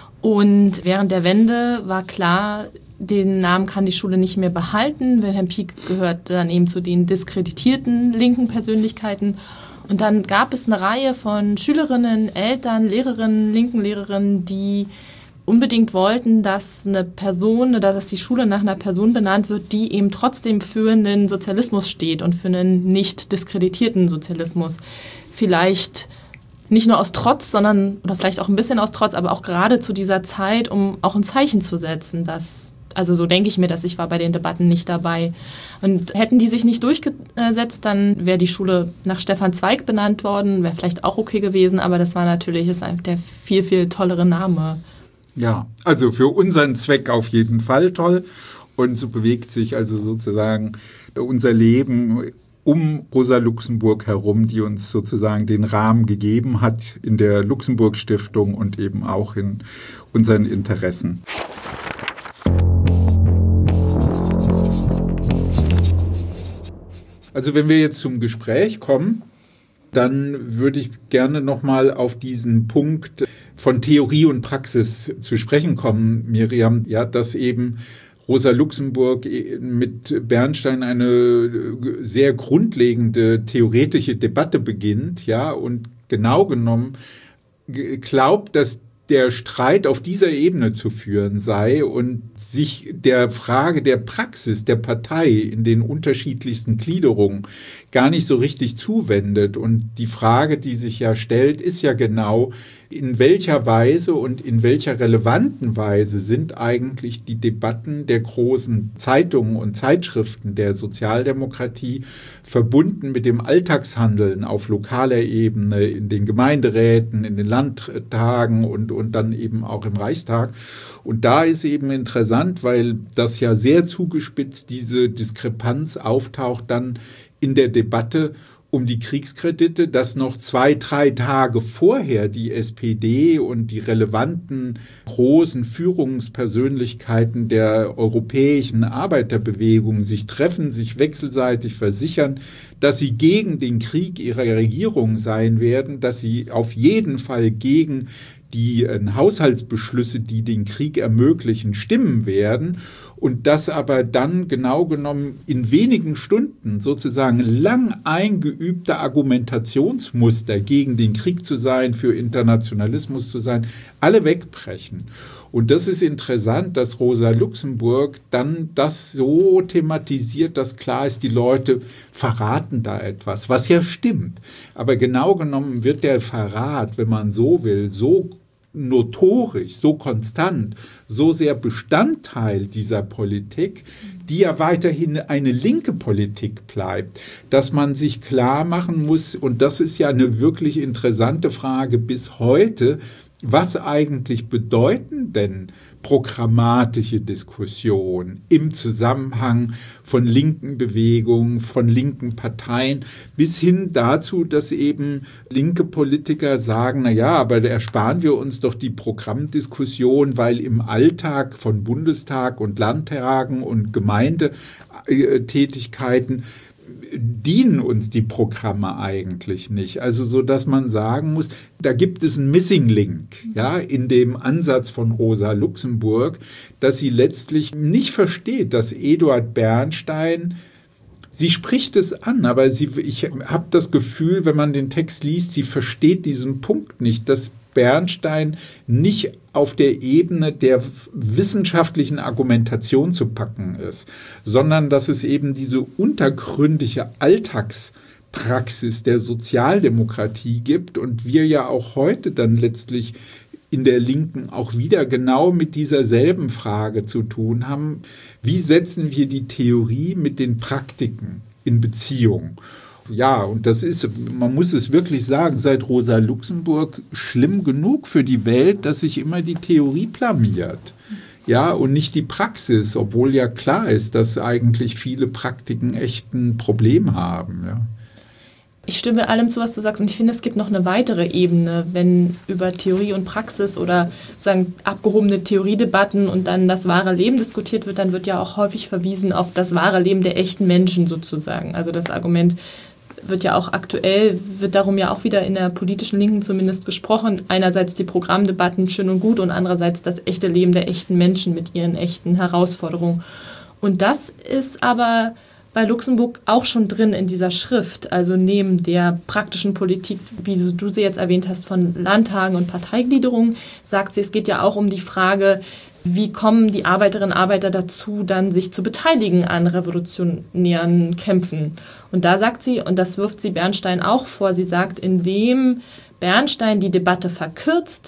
Und während der Wende war klar, den Namen kann die Schule nicht mehr behalten. Wilhelm Pieck gehört dann eben zu den diskreditierten linken Persönlichkeiten. Und dann gab es eine Reihe von Schülerinnen, Eltern, Lehrerinnen, linken Lehrerinnen, die unbedingt wollten, dass eine Person oder dass die Schule nach einer Person benannt wird, die eben trotzdem für einen Sozialismus steht und für einen nicht diskreditierten Sozialismus. Vielleicht nicht nur aus Trotz, sondern, oder vielleicht auch ein bisschen aus Trotz, aber auch gerade zu dieser Zeit, um auch ein Zeichen zu setzen, dass, also so denke ich mir, dass ich war bei den Debatten nicht dabei. Und hätten die sich nicht durchgesetzt, dann wäre die Schule nach Stefan Zweig benannt worden, wäre vielleicht auch okay gewesen, aber das war natürlich, ist einfach der viel, viel tollere Name. Ja, also für unseren Zweck auf jeden Fall toll. Und so bewegt sich also sozusagen unser Leben um Rosa Luxemburg herum, die uns sozusagen den Rahmen gegeben hat in der Luxemburg-Stiftung und eben auch in unseren Interessen. Also wenn wir jetzt zum Gespräch kommen, dann würde ich gerne nochmal auf diesen Punkt von Theorie und Praxis zu sprechen kommen, Miriam. Ja, dass eben Rosa Luxemburg mit Bernstein eine sehr grundlegende theoretische Debatte beginnt, ja, und genau genommen glaubt, dass der Streit auf dieser Ebene zu führen sei und sich der Frage der Praxis der Partei in den unterschiedlichsten Gliederungen gar nicht so richtig zuwendet. Und die Frage, die sich ja stellt, ist ja genau, in welcher Weise und in welcher relevanten Weise sind eigentlich die Debatten der großen Zeitungen und Zeitschriften der Sozialdemokratie verbunden mit dem Alltagshandeln auf lokaler Ebene, in den Gemeinderäten, in den Landtagen und, und dann eben auch im Reichstag. Und da ist eben interessant, weil das ja sehr zugespitzt diese Diskrepanz auftaucht dann in der Debatte um die Kriegskredite, dass noch zwei, drei Tage vorher die S P D und die relevanten großen Führungspersönlichkeiten der europäischen Arbeiterbewegung sich treffen, sich wechselseitig versichern, dass sie gegen den Krieg ihrer Regierung sein werden, dass sie auf jeden Fall gegen die äh, Haushaltsbeschlüsse, die den Krieg ermöglichen, stimmen werden. Und das aber dann genau genommen in wenigen Stunden sozusagen lang eingeübte Argumentationsmuster gegen den Krieg zu sein, für Internationalismus zu sein, alle wegbrechen. Und das ist interessant, dass Rosa Luxemburg dann das so thematisiert, dass klar ist, die Leute verraten da etwas, was ja stimmt. Aber genau genommen wird der Verrat, wenn man so will, so notorisch, so konstant, so sehr Bestandteil dieser Politik, die ja weiterhin eine linke Politik bleibt, dass man sich klar machen muss, und das ist ja eine wirklich interessante Frage bis heute, was eigentlich bedeuten denn programmatische Diskussion im Zusammenhang von linken Bewegungen, von linken Parteien, bis hin dazu, dass eben linke Politiker sagen, na ja, aber da ersparen wir uns doch die Programmdiskussion, weil im Alltag von Bundestag und Landtagen und Gemeindetätigkeiten dienen uns die Programme eigentlich nicht. Also so, dass man sagen muss, da gibt es einen Missing Link, ja, in dem Ansatz von Rosa Luxemburg, dass sie letztlich nicht versteht, dass Eduard Bernstein, sie spricht es an, aber sie, ich habe das Gefühl, wenn man den Text liest, sie versteht diesen Punkt nicht, dass Bernstein nicht auf der Ebene der wissenschaftlichen Argumentation zu packen ist, sondern dass es eben diese untergründige Alltagspraxis der Sozialdemokratie gibt und wir ja auch heute dann letztlich in der Linken auch wieder genau mit dieser selben Frage zu tun haben. Wie setzen wir die Theorie mit den Praktiken in Beziehung? Ja, und das ist, man muss es wirklich sagen, seit Rosa Luxemburg schlimm genug für die Welt, dass sich immer die Theorie blamiert. Ja, und nicht die Praxis, obwohl ja klar ist, dass eigentlich viele Praktiken echt ein Problem haben. Ja. Ich stimme allem zu, was du sagst, und ich finde, es gibt noch eine weitere Ebene, wenn über Theorie und Praxis oder sozusagen abgehobene Theoriedebatten und dann das wahre Leben diskutiert wird, dann wird ja auch häufig verwiesen auf das wahre Leben der echten Menschen sozusagen. Also das Argument wird ja auch aktuell, wird darum ja auch wieder in der politischen Linken zumindest gesprochen. Einerseits die Programmdebatten schön und gut und andererseits das echte Leben der echten Menschen mit ihren echten Herausforderungen. Und das ist aber bei Luxemburg auch schon drin in dieser Schrift, also neben der praktischen Politik, wie du sie jetzt erwähnt hast, von Landtagen und Parteigliederung, sagt sie, es geht ja auch um die Frage, wie kommen die Arbeiterinnen und Arbeiter dazu, dann sich zu beteiligen an revolutionären Kämpfen. Und da sagt sie, und das wirft sie Bernstein auch vor, sie sagt, indem Bernstein die Debatte verkürzt,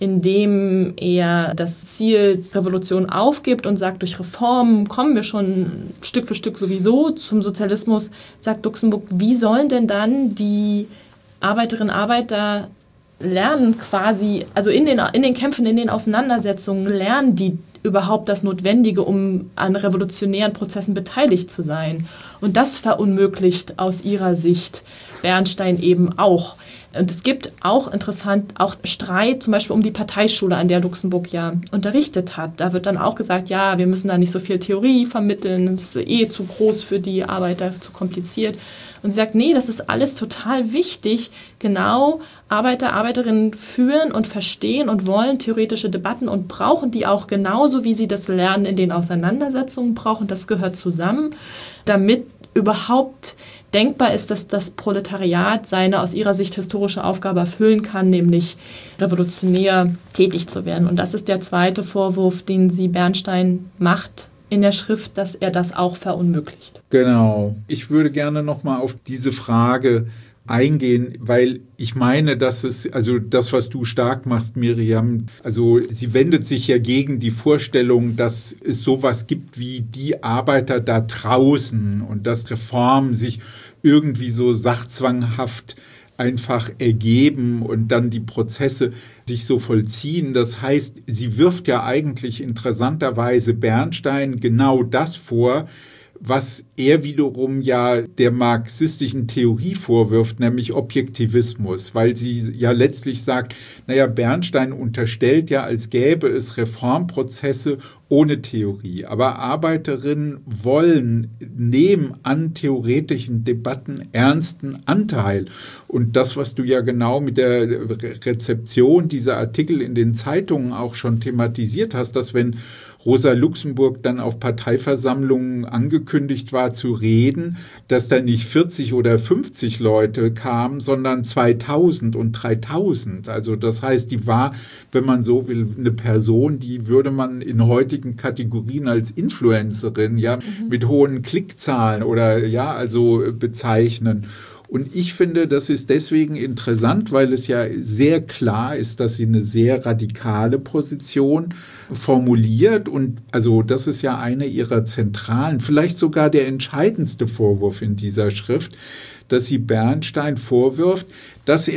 indem er das Ziel Revolution aufgibt und sagt, durch Reformen kommen wir schon Stück für Stück sowieso zum Sozialismus, sagt Luxemburg, wie sollen denn dann die Arbeiterinnen und Arbeiter lernen quasi, also in den, in den Kämpfen, in den Auseinandersetzungen lernen die überhaupt das Notwendige, um an revolutionären Prozessen beteiligt zu sein. Und das verunmöglicht aus ihrer Sicht Bernstein eben auch. Und es gibt auch interessant, auch Streit zum Beispiel um die Parteischule, an der Luxemburg ja unterrichtet hat. Da wird dann auch gesagt, ja, wir müssen da nicht so viel Theorie vermitteln, das ist eh zu groß für die Arbeiter, zu kompliziert. Und sie sagt, nee, das ist alles total wichtig. Genau, Arbeiter, Arbeiterinnen führen und verstehen und wollen theoretische Debatten und brauchen die auch genauso, wie sie das Lernen in den Auseinandersetzungen brauchen. Das gehört zusammen, damit überhaupt denkbar ist, dass das Proletariat seine aus ihrer Sicht historische Aufgabe erfüllen kann, nämlich revolutionär tätig zu werden. Und das ist der zweite Vorwurf, den sie Bernstein macht in der Schrift, dass er das auch verunmöglicht. Genau. Ich würde gerne noch mal auf diese Frage eingehen, weil ich meine, dass es, also das, was du stark machst, Miriam, also sie wendet sich ja gegen die Vorstellung, dass es sowas gibt wie die Arbeiter da draußen und dass Reformen sich irgendwie so sachzwanghaft einfach ergeben und dann die Prozesse sich so vollziehen. Das heißt, sie wirft ja eigentlich interessanterweise Bernstein genau das vor, was er wiederum ja der marxistischen Theorie vorwirft, nämlich Objektivismus, weil sie ja letztlich sagt, naja, Bernstein unterstellt ja, als gäbe es Reformprozesse ohne Theorie. Aber Arbeiterinnen wollen, nehmen an theoretischen Debatten ernsten Anteil. Und das, was du ja genau mit der Rezeption dieser Artikel in den Zeitungen auch schon thematisiert hast, dass wenn Rosa Luxemburg dann auf Parteiversammlungen angekündigt war zu reden, dass da nicht vierzig oder fünfzig Leute kamen, sondern zweitausend und dreitausend. Also das heißt, die war, wenn man so will, eine Person, die würde man in heutigen Kategorien als Influencerin, ja, mhm. mit hohen Klickzahlen oder ja, also bezeichnen. Und ich finde, das ist deswegen interessant, weil es ja sehr klar ist, dass sie eine sehr radikale Position formuliert. Und also das ist ja eine ihrer zentralen, vielleicht sogar der entscheidendste Vorwurf in dieser Schrift, dass sie Bernstein vorwirft, dass er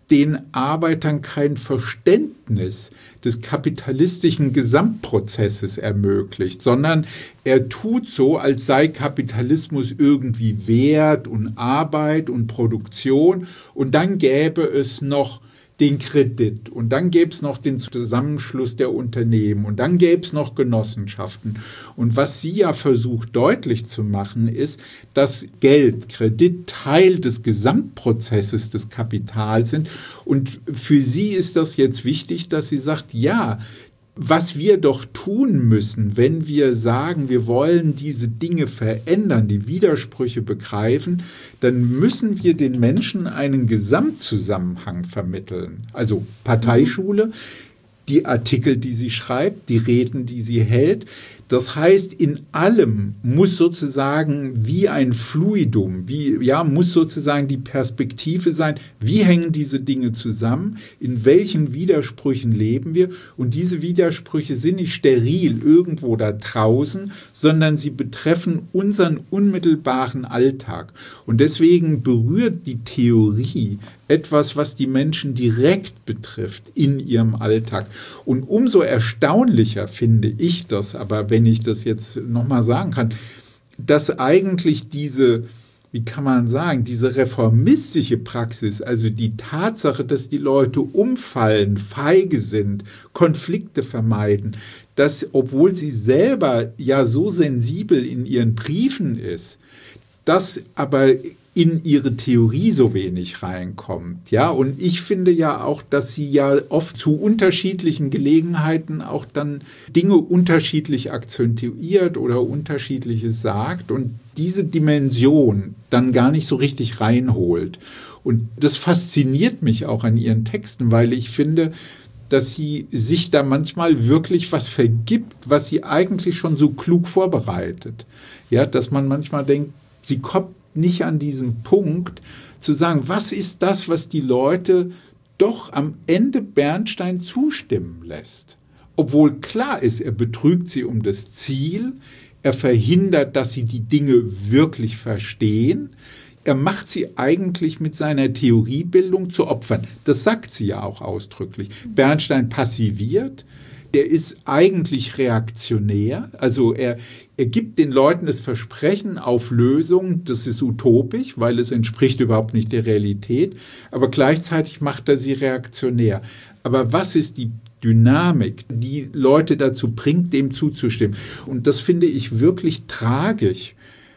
den Arbeitern kein Verständnis des kapitalistischen Gesamtprozesses ermöglicht, sondern er tut so, als sei Kapitalismus irgendwie Wert und Arbeit und Produktion und dann gäbe es noch den Kredit und dann gäbe es noch den Zusammenschluss der Unternehmen und dann gäbe es noch Genossenschaften. Und was sie ja versucht deutlich zu machen, ist, dass Geld, Kredit Teil des Gesamtprozesses des Kapitals sind. Und für sie ist das jetzt wichtig, dass sie sagt, ja, was wir doch tun müssen, wenn wir sagen, wir wollen diese Dinge verändern, die Widersprüche begreifen, dann müssen wir den Menschen einen Gesamtzusammenhang vermitteln. Also Parteischule, die Artikel, die sie schreibt, die Reden, die sie hält. Das heißt, in allem muss sozusagen wie ein Fluidum, wie, ja, muss sozusagen die Perspektive sein, wie hängen diese Dinge zusammen, in welchen Widersprüchen leben wir. Und diese Widersprüche sind nicht steril irgendwo da draußen, sondern sie betreffen unseren unmittelbaren Alltag. Und deswegen berührt die Theorie etwas, was die Menschen direkt betrifft in ihrem Alltag. Und umso erstaunlicher finde ich das, aber wenn ich das jetzt nochmal sagen kann, dass eigentlich diese, wie kann man sagen, diese reformistische Praxis, also die Tatsache, dass die Leute umfallen, feige sind, Konflikte vermeiden, dass, obwohl sie selber ja so sensibel in ihren Briefen ist, das aber in ihre Theorie so wenig reinkommt. Ja, und ich finde ja auch, dass sie ja oft zu unterschiedlichen Gelegenheiten auch dann Dinge unterschiedlich akzentuiert oder Unterschiedliches sagt und diese Dimension dann gar nicht so richtig reinholt. Und das fasziniert mich auch an ihren Texten, weil ich finde, dass sie sich da manchmal wirklich was vergibt, was sie eigentlich schon so klug vorbereitet. Ja, dass man manchmal denkt, sie kommt nicht an diesen Punkt zu sagen, was ist das, was die Leute doch am Ende Bernstein zustimmen lässt. Obwohl klar ist, er betrügt sie um das Ziel, er verhindert, dass sie die Dinge wirklich verstehen, er macht sie eigentlich mit seiner Theoriebildung zu Opfern. Das sagt sie ja auch ausdrücklich. Bernstein passiviert, der ist eigentlich reaktionär, also er, er gibt den Leuten das Versprechen auf Lösung, das ist utopisch, weil es entspricht überhaupt nicht der Realität, aber gleichzeitig macht er sie reaktionär. Aber was ist die Dynamik, die Leute dazu bringt, dem zuzustimmen? Und das finde ich wirklich tragisch.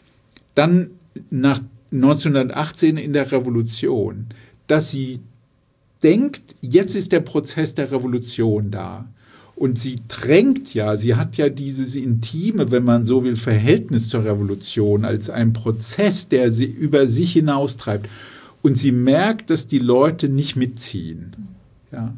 Dann nach neunzehnhundertachtzehn in der Revolution, dass sie denkt, jetzt ist der Prozess der Revolution da. Und sie drängt ja, sie hat ja dieses intime, wenn man so will, Verhältnis zur Revolution als ein Prozess, der sie über sich hinaustreibt. Und sie merkt, dass die Leute nicht mitziehen. Ja,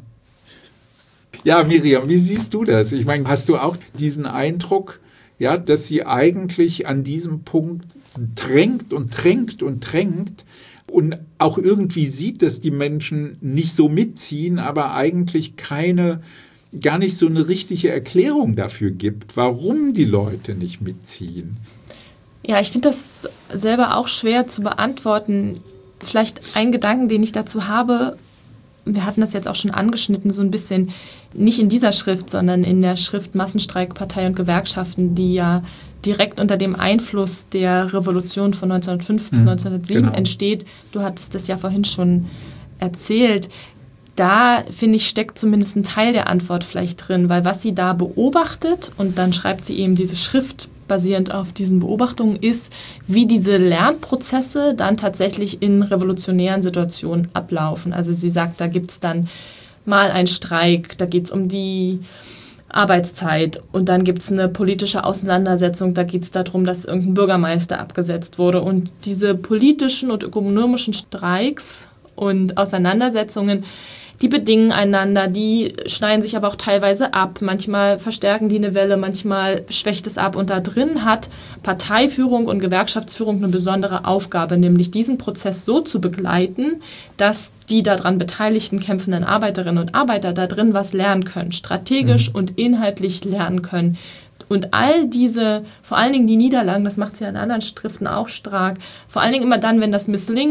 ja, Miriam, wie siehst du das? Ich meine, hast du auch diesen Eindruck, ja, dass sie eigentlich an diesem Punkt drängt und drängt und drängt und auch irgendwie sieht, dass die Menschen nicht so mitziehen, aber eigentlich keine gar nicht so eine richtige Erklärung dafür gibt, warum die Leute nicht mitziehen. Ja, ich finde das selber auch schwer zu beantworten. Vielleicht ein Gedanken, den ich dazu habe, wir hatten das jetzt auch schon angeschnitten, so ein bisschen, nicht in dieser Schrift, sondern in der Schrift Massenstreik, Partei und Gewerkschaften, die ja direkt unter dem Einfluss der Revolution von neunzehnhundertfünf bis neunzehnhundertsieben genau. entsteht. Du hattest das ja vorhin schon erzählt. Da, finde ich, steckt zumindest ein Teil der Antwort vielleicht drin, weil was sie da beobachtet, und dann schreibt sie eben diese Schrift basierend auf diesen Beobachtungen, ist, wie diese Lernprozesse dann tatsächlich in revolutionären Situationen ablaufen. Also sie sagt, da gibt es dann mal einen Streik, da geht es um die Arbeitszeit und dann gibt es eine politische Auseinandersetzung, da geht es darum, dass irgendein Bürgermeister abgesetzt wurde. Und diese politischen und ökonomischen Streiks und Auseinandersetzungen, die bedingen einander, die schneiden sich aber auch teilweise ab. Manchmal verstärken die eine Welle, manchmal schwächt es ab. Und da drin hat Parteiführung und Gewerkschaftsführung eine besondere Aufgabe, nämlich diesen Prozess so zu begleiten, dass die daran beteiligten kämpfenden Arbeiterinnen und Arbeiter da drin was lernen können, strategisch mhm. und inhaltlich lernen können. Und all diese, vor allen Dingen die Niederlagen, das macht sie ja in anderen Schriften auch stark, vor allen Dingen immer dann, wenn das misslingt,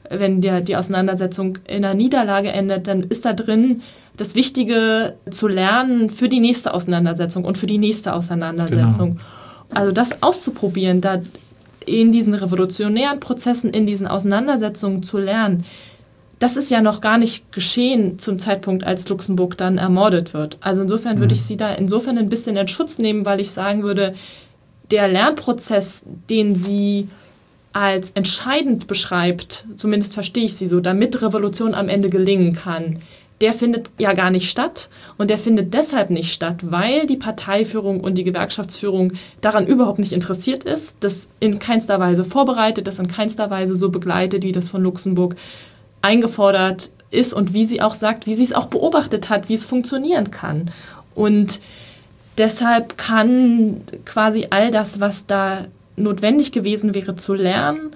wenn der, die Auseinandersetzung in einer Niederlage endet, dann ist da drin das Wichtige zu lernen für die nächste Auseinandersetzung und für die nächste Auseinandersetzung. Genau. Also das auszuprobieren, da in diesen revolutionären Prozessen, in diesen Auseinandersetzungen zu lernen, das ist ja noch gar nicht geschehen zum Zeitpunkt, als Luxemburg dann ermordet wird. Also insofern würde ich Sie da insofern ein bisschen in Schutz nehmen, weil ich sagen würde, der Lernprozess, den sie als entscheidend beschreibt, zumindest verstehe ich sie so, damit Revolution am Ende gelingen kann, der findet ja gar nicht statt. Und der findet deshalb nicht statt, weil die Parteiführung und die Gewerkschaftsführung daran überhaupt nicht interessiert ist, das in keinster Weise vorbereitet, das in keinster Weise so begleitet, wie das von Luxemburg eingefordert ist und wie sie auch sagt, wie sie es auch beobachtet hat, wie es funktionieren kann. Und deshalb kann quasi all das, was da notwendig gewesen wäre zu lernen,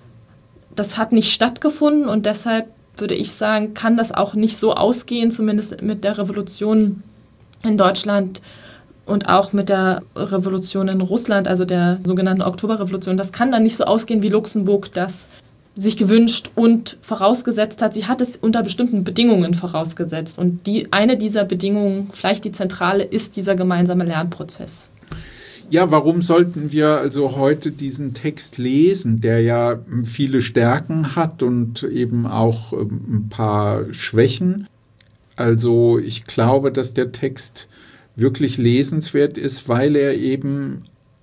das hat nicht stattgefunden und deshalb würde ich sagen, kann das auch nicht so ausgehen, zumindest mit der Revolution in Deutschland und auch mit der Revolution in Russland, also der sogenannten Oktoberrevolution. Das kann dann nicht so ausgehen, wie Luxemburg das sich gewünscht und vorausgesetzt hat. Sie hat es unter bestimmten Bedingungen vorausgesetzt. Und die, eine dieser Bedingungen, vielleicht die zentrale, ist dieser gemeinsame Lernprozess. Ja, warum sollten wir also heute diesen Text lesen, der ja viele Stärken hat und eben auch ein paar Schwächen? Also ich glaube, dass der Text wirklich lesenswert ist, weil er eben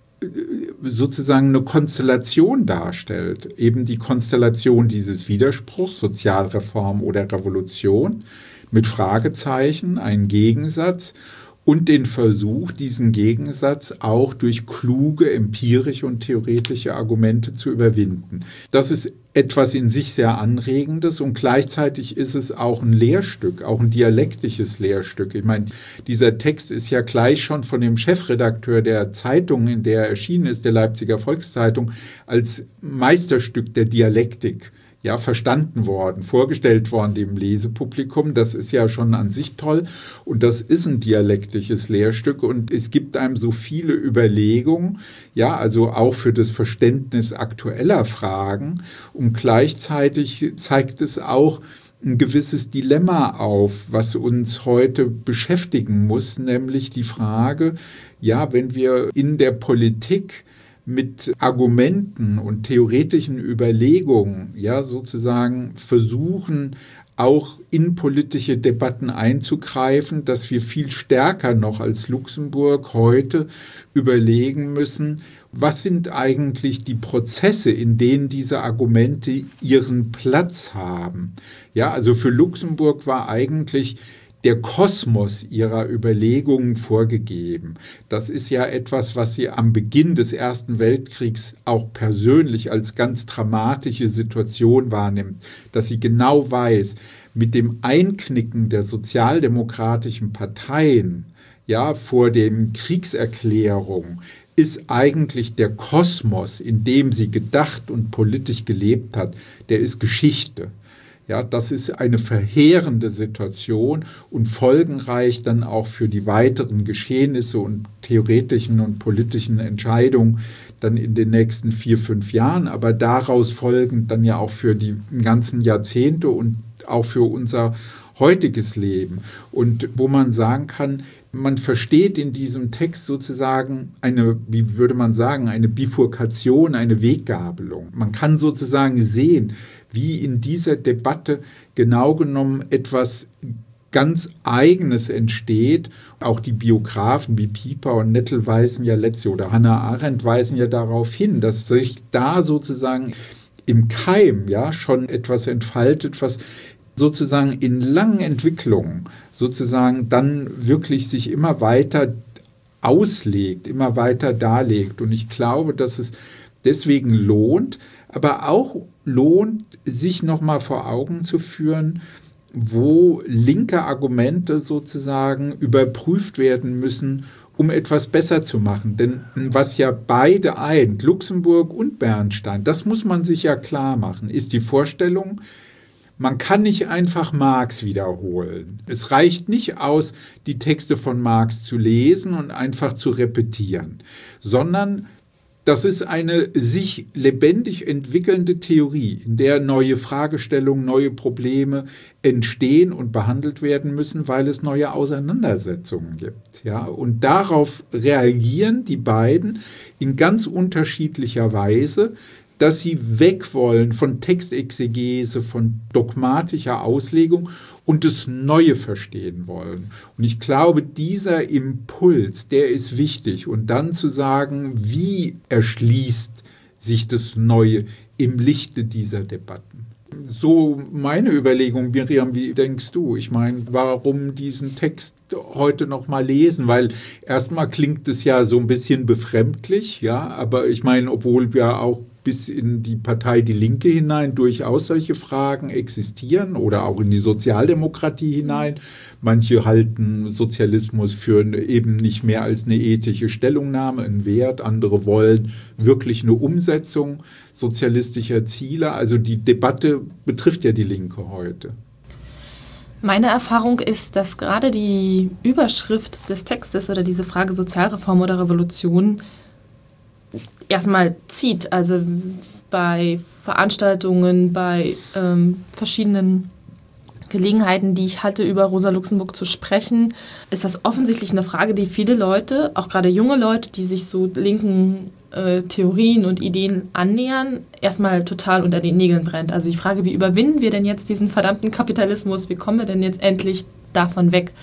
sozusagen eine Konstellation darstellt. Eben die Konstellation dieses Widerspruchs, Sozialreform oder Revolution, mit Fragezeichen, ein Gegensatz. Und den Versuch, diesen Gegensatz auch durch kluge, empirische und theoretische Argumente zu überwinden. Das ist etwas in sich sehr Anregendes und gleichzeitig ist es auch ein Lehrstück, auch ein dialektisches Lehrstück. Ich meine, dieser Text ist ja gleich schon von dem Chefredakteur der Zeitung, in der er erschienen ist, der Leipziger Volkszeitung, als Meisterstück der Dialektik ja, verstanden worden, vorgestellt worden dem Lesepublikum. Das ist ja schon an sich toll und das ist ein dialektisches Lehrstück und es gibt einem so viele Überlegungen, ja, also auch für das Verständnis aktueller Fragen und gleichzeitig zeigt es auch ein gewisses Dilemma auf, was uns heute beschäftigen muss, nämlich die Frage, ja, wenn wir in der Politik mit Argumenten und theoretischen Überlegungen ja sozusagen versuchen, auch in politische Debatten einzugreifen, dass wir viel stärker noch als Luxemburg heute überlegen müssen, was sind eigentlich die Prozesse, in denen diese Argumente ihren Platz haben. Ja, also für Luxemburg war eigentlich der Kosmos ihrer Überlegungen vorgegeben. Das ist ja etwas, was sie am Beginn des Ersten Weltkriegs auch persönlich als ganz dramatische Situation wahrnimmt, dass sie genau weiß, mit dem Einknicken der sozialdemokratischen Parteien, ja, vor den Kriegserklärungen, ist eigentlich der Kosmos, in dem sie gedacht und politisch gelebt hat, der ist Geschichte. Ja, das ist eine verheerende Situation und folgenreich dann auch für die weiteren Geschehnisse und theoretischen und politischen Entscheidungen dann in den nächsten vier, fünf Jahren, aber daraus folgend dann ja auch für die ganzen Jahrzehnte und auch für unser heutiges Leben. Und wo man sagen kann, man versteht in diesem Text sozusagen eine, wie würde man sagen, eine Bifurkation, eine Weggabelung. Man kann sozusagen sehen, wie in dieser Debatte genau genommen etwas ganz Eigenes entsteht. Auch die Biografen wie Pieper und Nettel weisen ja letzte oder Hannah Arendt weisen ja darauf hin, dass sich da sozusagen im Keim ja schon etwas entfaltet, was sozusagen in langen Entwicklungen sozusagen dann wirklich sich immer weiter auslegt, immer weiter darlegt. Und ich glaube, dass es deswegen lohnt, aber auch lohnt, sich nochmal vor Augen zu führen, wo linke Argumente sozusagen überprüft werden müssen, um etwas besser zu machen. Denn was ja beide eint, Luxemburg und Bernstein, das muss man sich ja klar machen, ist die Vorstellung, man kann nicht einfach Marx wiederholen. Es reicht nicht aus, die Texte von Marx zu lesen und einfach zu repetieren, sondern Das ist eine sich lebendig entwickelnde Theorie, in der neue Fragestellungen, neue Probleme entstehen und behandelt werden müssen, weil es neue Auseinandersetzungen gibt. Ja? Und darauf reagieren die beiden in ganz unterschiedlicher Weise, dass sie weg wollen von Textexegese, von dogmatischer Auslegung und das Neue verstehen wollen. Und ich glaube, dieser Impuls, der ist wichtig. Und dann zu sagen, wie erschließt sich das Neue im Lichte dieser Debatten? So meine Überlegung, Miriam, wie denkst du? Ich meine, warum diesen Text heute noch mal lesen? Weil erstmal klingt es ja so ein bisschen befremdlich, ja, aber ich meine, obwohl wir auch bis in die Partei Die Linke hinein durchaus solche Fragen existieren oder auch in die Sozialdemokratie hinein. Manche halten Sozialismus für eben nicht mehr als eine ethische Stellungnahme, einen Wert. Andere wollen wirklich eine Umsetzung sozialistischer Ziele. Also die Debatte betrifft ja die Linke heute. Meine Erfahrung ist, dass gerade die Überschrift des Textes oder diese Frage Sozialreform oder Revolution erstmal zieht. Also bei Veranstaltungen, bei ähm, verschiedenen Gelegenheiten, die ich hatte, über Rosa Luxemburg zu sprechen, ist das offensichtlich eine Frage, die viele Leute, auch gerade junge Leute, die sich so linken äh, Theorien und Ideen annähern, erstmal total unter den Nägeln brennt. Also die Frage, wie überwinden wir denn jetzt diesen verdammten Kapitalismus? Wie kommen wir denn jetzt endlich davon weg?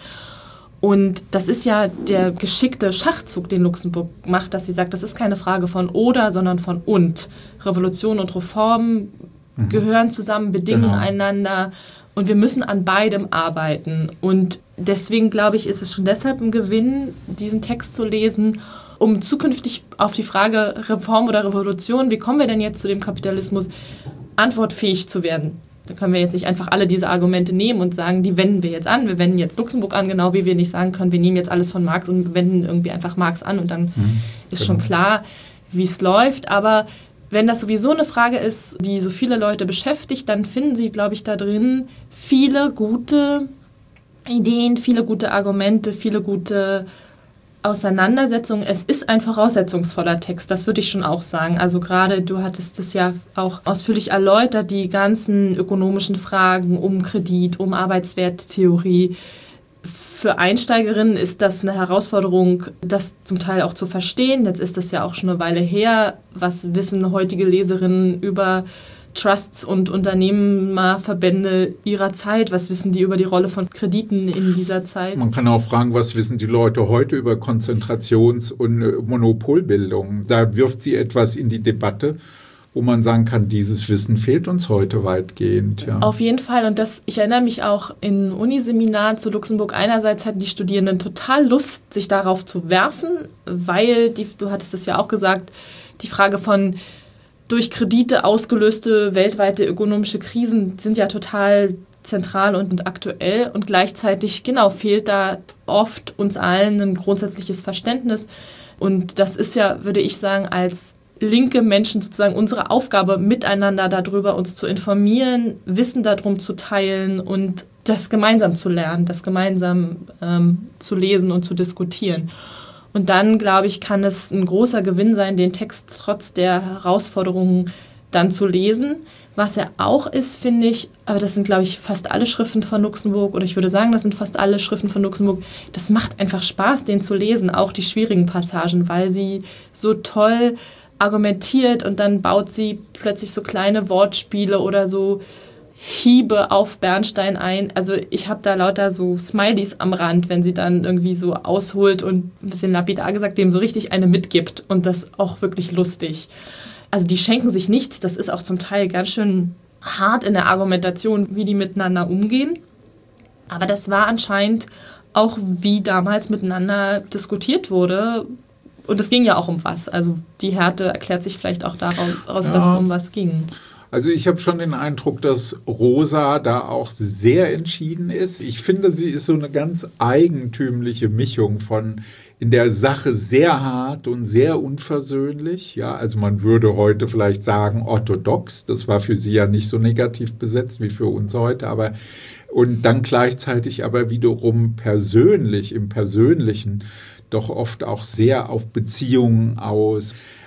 Und das ist ja der geschickte Schachzug, den Luxemburg macht, dass sie sagt, das ist keine Frage von oder, sondern von und. Revolution und Reform mhm. gehören zusammen, bedingen genau. einander und wir müssen an beidem arbeiten. Und deswegen, glaube ich, ist es schon deshalb ein Gewinn, diesen Text zu lesen, um zukünftig auf die Frage Reform oder Revolution, wie kommen wir denn jetzt zu dem Kapitalismus, antwortfähig zu werden. Da können wir jetzt nicht einfach alle diese Argumente nehmen und sagen, die wenden wir jetzt an. Wir wenden jetzt Luxemburg an, genau wie wir nicht sagen können, wir nehmen jetzt alles von Marx und wenden irgendwie einfach Marx an und dann mhm, ist genau. schon klar, wie es läuft. Aber wenn das sowieso eine Frage ist, die so viele Leute beschäftigt, dann finden sie, glaube ich, da drin viele gute Ideen, viele gute Argumente, viele gute Auseinandersetzung. Es ist ein voraussetzungsvoller Text, das würde ich schon auch sagen. Also gerade, du hattest es ja auch ausführlich erläutert, die ganzen ökonomischen Fragen um Kredit, um Arbeitswerttheorie. Für Einsteigerinnen ist das eine Herausforderung, das zum Teil auch zu verstehen. Jetzt ist das ja auch schon eine Weile her. Was wissen heutige Leserinnen über Trusts und Unternehmerverbände ihrer Zeit? Was wissen die über die Rolle von Krediten in dieser Zeit? Man kann auch fragen, was wissen die Leute heute über Konzentrations- und Monopolbildung? Da wirft sie etwas in die Debatte, wo man sagen kann, dieses Wissen fehlt uns heute weitgehend. Ja. Auf jeden Fall. Und das, ich erinnere mich auch in Uniseminaren zu Luxemburg. Einerseits hatten die Studierenden total Lust, sich darauf zu werfen, weil, die, du hattest es ja auch gesagt, die Frage von durch Kredite ausgelöste weltweite ökonomische Krisen sind ja total zentral und, und aktuell. Und gleichzeitig, genau, fehlt da oft uns allen ein grundsätzliches Verständnis. Und das ist ja, würde ich sagen, als linke Menschen sozusagen unsere Aufgabe, miteinander darüber uns zu informieren, Wissen darum zu teilen und das gemeinsam zu lernen, das gemeinsam ähm, zu lesen und zu diskutieren. Und dann, glaube ich, kann es ein großer Gewinn sein, den Text trotz der Herausforderungen dann zu lesen. Was er auch ist, finde ich, aber das sind, glaube ich, fast alle Schriften von Luxemburg, oder ich würde sagen, das sind fast alle Schriften von Luxemburg, das macht einfach Spaß, den zu lesen, auch die schwierigen Passagen, weil sie so toll argumentiert und dann baut sie plötzlich so kleine Wortspiele oder so Hiebe auf Bernstein ein. Also ich habe da lauter so Smileys am Rand, wenn sie dann irgendwie so ausholt und ein bisschen lapidar gesagt, dem so richtig eine mitgibt und das auch wirklich lustig. Also die schenken sich nichts, das ist auch zum Teil ganz schön hart in der Argumentation, wie die miteinander umgehen. Aber das war anscheinend auch, wie damals miteinander diskutiert wurde. Und es ging ja auch um was. Also die Härte erklärt sich vielleicht auch daraus, ja, dass es um was ging. Also ich habe schon den Eindruck, dass Rosa da auch sehr entschieden ist. Ich finde, sie ist so eine ganz eigentümliche Mischung von in der Sache sehr hart und sehr unversöhnlich. Ja, also man würde heute vielleicht sagen orthodox. Das war für sie ja nicht so negativ besetzt wie für uns heute. Aber und dann gleichzeitig aber wiederum persönlich, im Persönlichen doch oft auch sehr auf Beziehungen aus.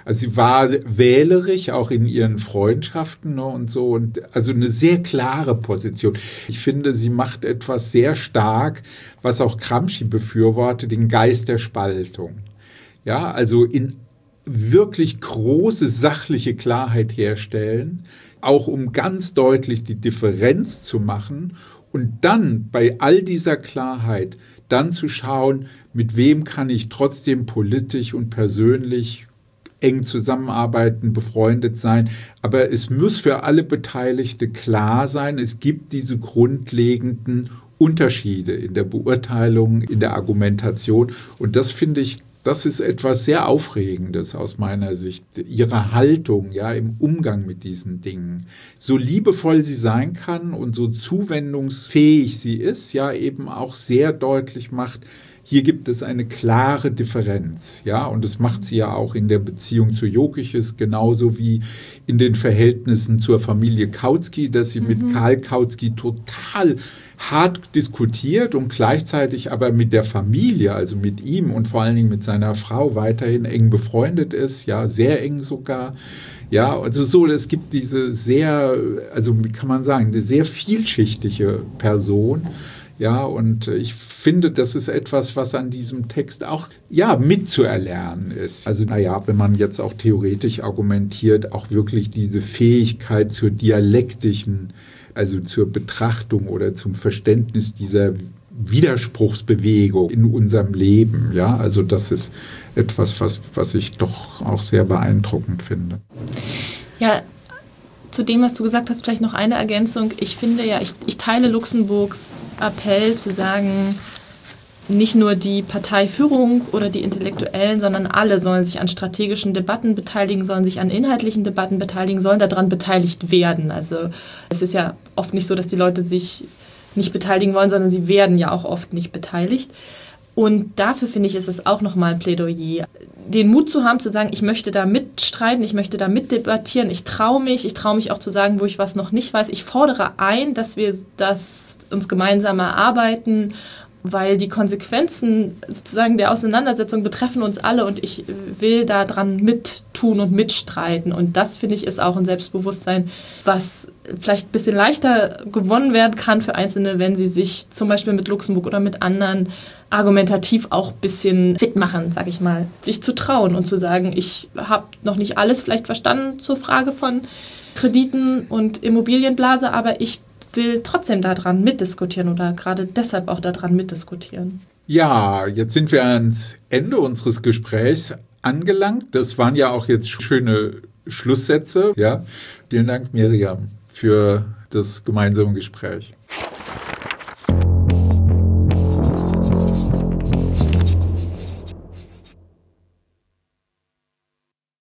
Also sie war wählerisch, auch in ihren Freundschaften, ne, und so. Und also eine sehr klare Position. Ich finde, sie macht etwas sehr stark, was auch Gramsci befürwortet, den Geist der Spaltung. Ja, also in wirklich große sachliche Klarheit herstellen, auch um ganz deutlich die Differenz zu machen und dann bei all dieser Klarheit dann zu schauen, mit wem kann ich trotzdem politisch und persönlich eng zusammenarbeiten, befreundet sein. Aber es muss für alle Beteiligte klar sein, es gibt diese grundlegenden Unterschiede in der Beurteilung, in der Argumentation. Und das finde ich, das ist etwas sehr Aufregendes aus meiner Sicht. Ihre Haltung, ja, im Umgang mit diesen Dingen. So liebevoll sie sein kann und so zuwendungsfähig sie ist, ja, eben auch sehr deutlich macht, hier gibt es eine klare Differenz, ja, und das macht sie ja auch in der Beziehung zu Jokiches, genauso wie in den Verhältnissen zur Familie Kautsky, dass sie mhm. mit Karl Kautsky total hart diskutiert und gleichzeitig aber mit der Familie, also mit ihm und vor allen Dingen mit seiner Frau weiterhin eng befreundet ist, ja, sehr eng sogar. Ja, also so, es gibt diese sehr, also wie kann man sagen, eine sehr vielschichtige Person. Ja, und ich finde, das ist etwas, was an diesem Text auch, ja, mitzuerlernen ist. Also, naja, wenn man jetzt auch theoretisch argumentiert, auch wirklich diese Fähigkeit zur dialektischen, also zur Betrachtung oder zum Verständnis dieser Widerspruchsbewegung in unserem Leben. Ja, also das ist etwas, was, was ich doch auch sehr beeindruckend finde. Ja, zu dem, was du gesagt hast, vielleicht noch eine Ergänzung. Ich finde ja, ich, ich teile Luxemburgs Appell zu sagen, nicht nur die Parteiführung oder die Intellektuellen, sondern alle sollen sich an strategischen Debatten beteiligen, sollen sich an inhaltlichen Debatten beteiligen, sollen daran beteiligt werden. Also es ist ja oft nicht so, dass die Leute sich nicht beteiligen wollen, sondern sie werden ja auch oft nicht beteiligt. Und dafür, finde ich, ist es auch nochmal ein Plädoyer, den Mut zu haben, zu sagen, ich möchte da mitstreiten, ich möchte da mitdebattieren, ich traue mich, ich traue mich auch zu sagen, wo ich was noch nicht weiß. Ich fordere ein, dass wir das uns gemeinsam erarbeiten, weil die Konsequenzen sozusagen der Auseinandersetzung betreffen uns alle und ich will da dran mittun und mitstreiten. Und das, finde ich, ist auch ein Selbstbewusstsein, was vielleicht ein bisschen leichter gewonnen werden kann für Einzelne, wenn sie sich zum Beispiel mit Luxemburg oder mit anderen argumentativ auch ein bisschen fit machen, sag ich mal. Sich zu trauen und zu sagen, ich habe noch nicht alles vielleicht verstanden zur Frage von Krediten und Immobilienblase, aber ich will trotzdem daran mitdiskutieren oder gerade deshalb auch daran mitdiskutieren. Ja, jetzt sind wir ans Ende unseres Gesprächs angelangt. Das waren ja auch jetzt schöne Schlusssätze. Ja, vielen Dank, Miriam, für das gemeinsame Gespräch.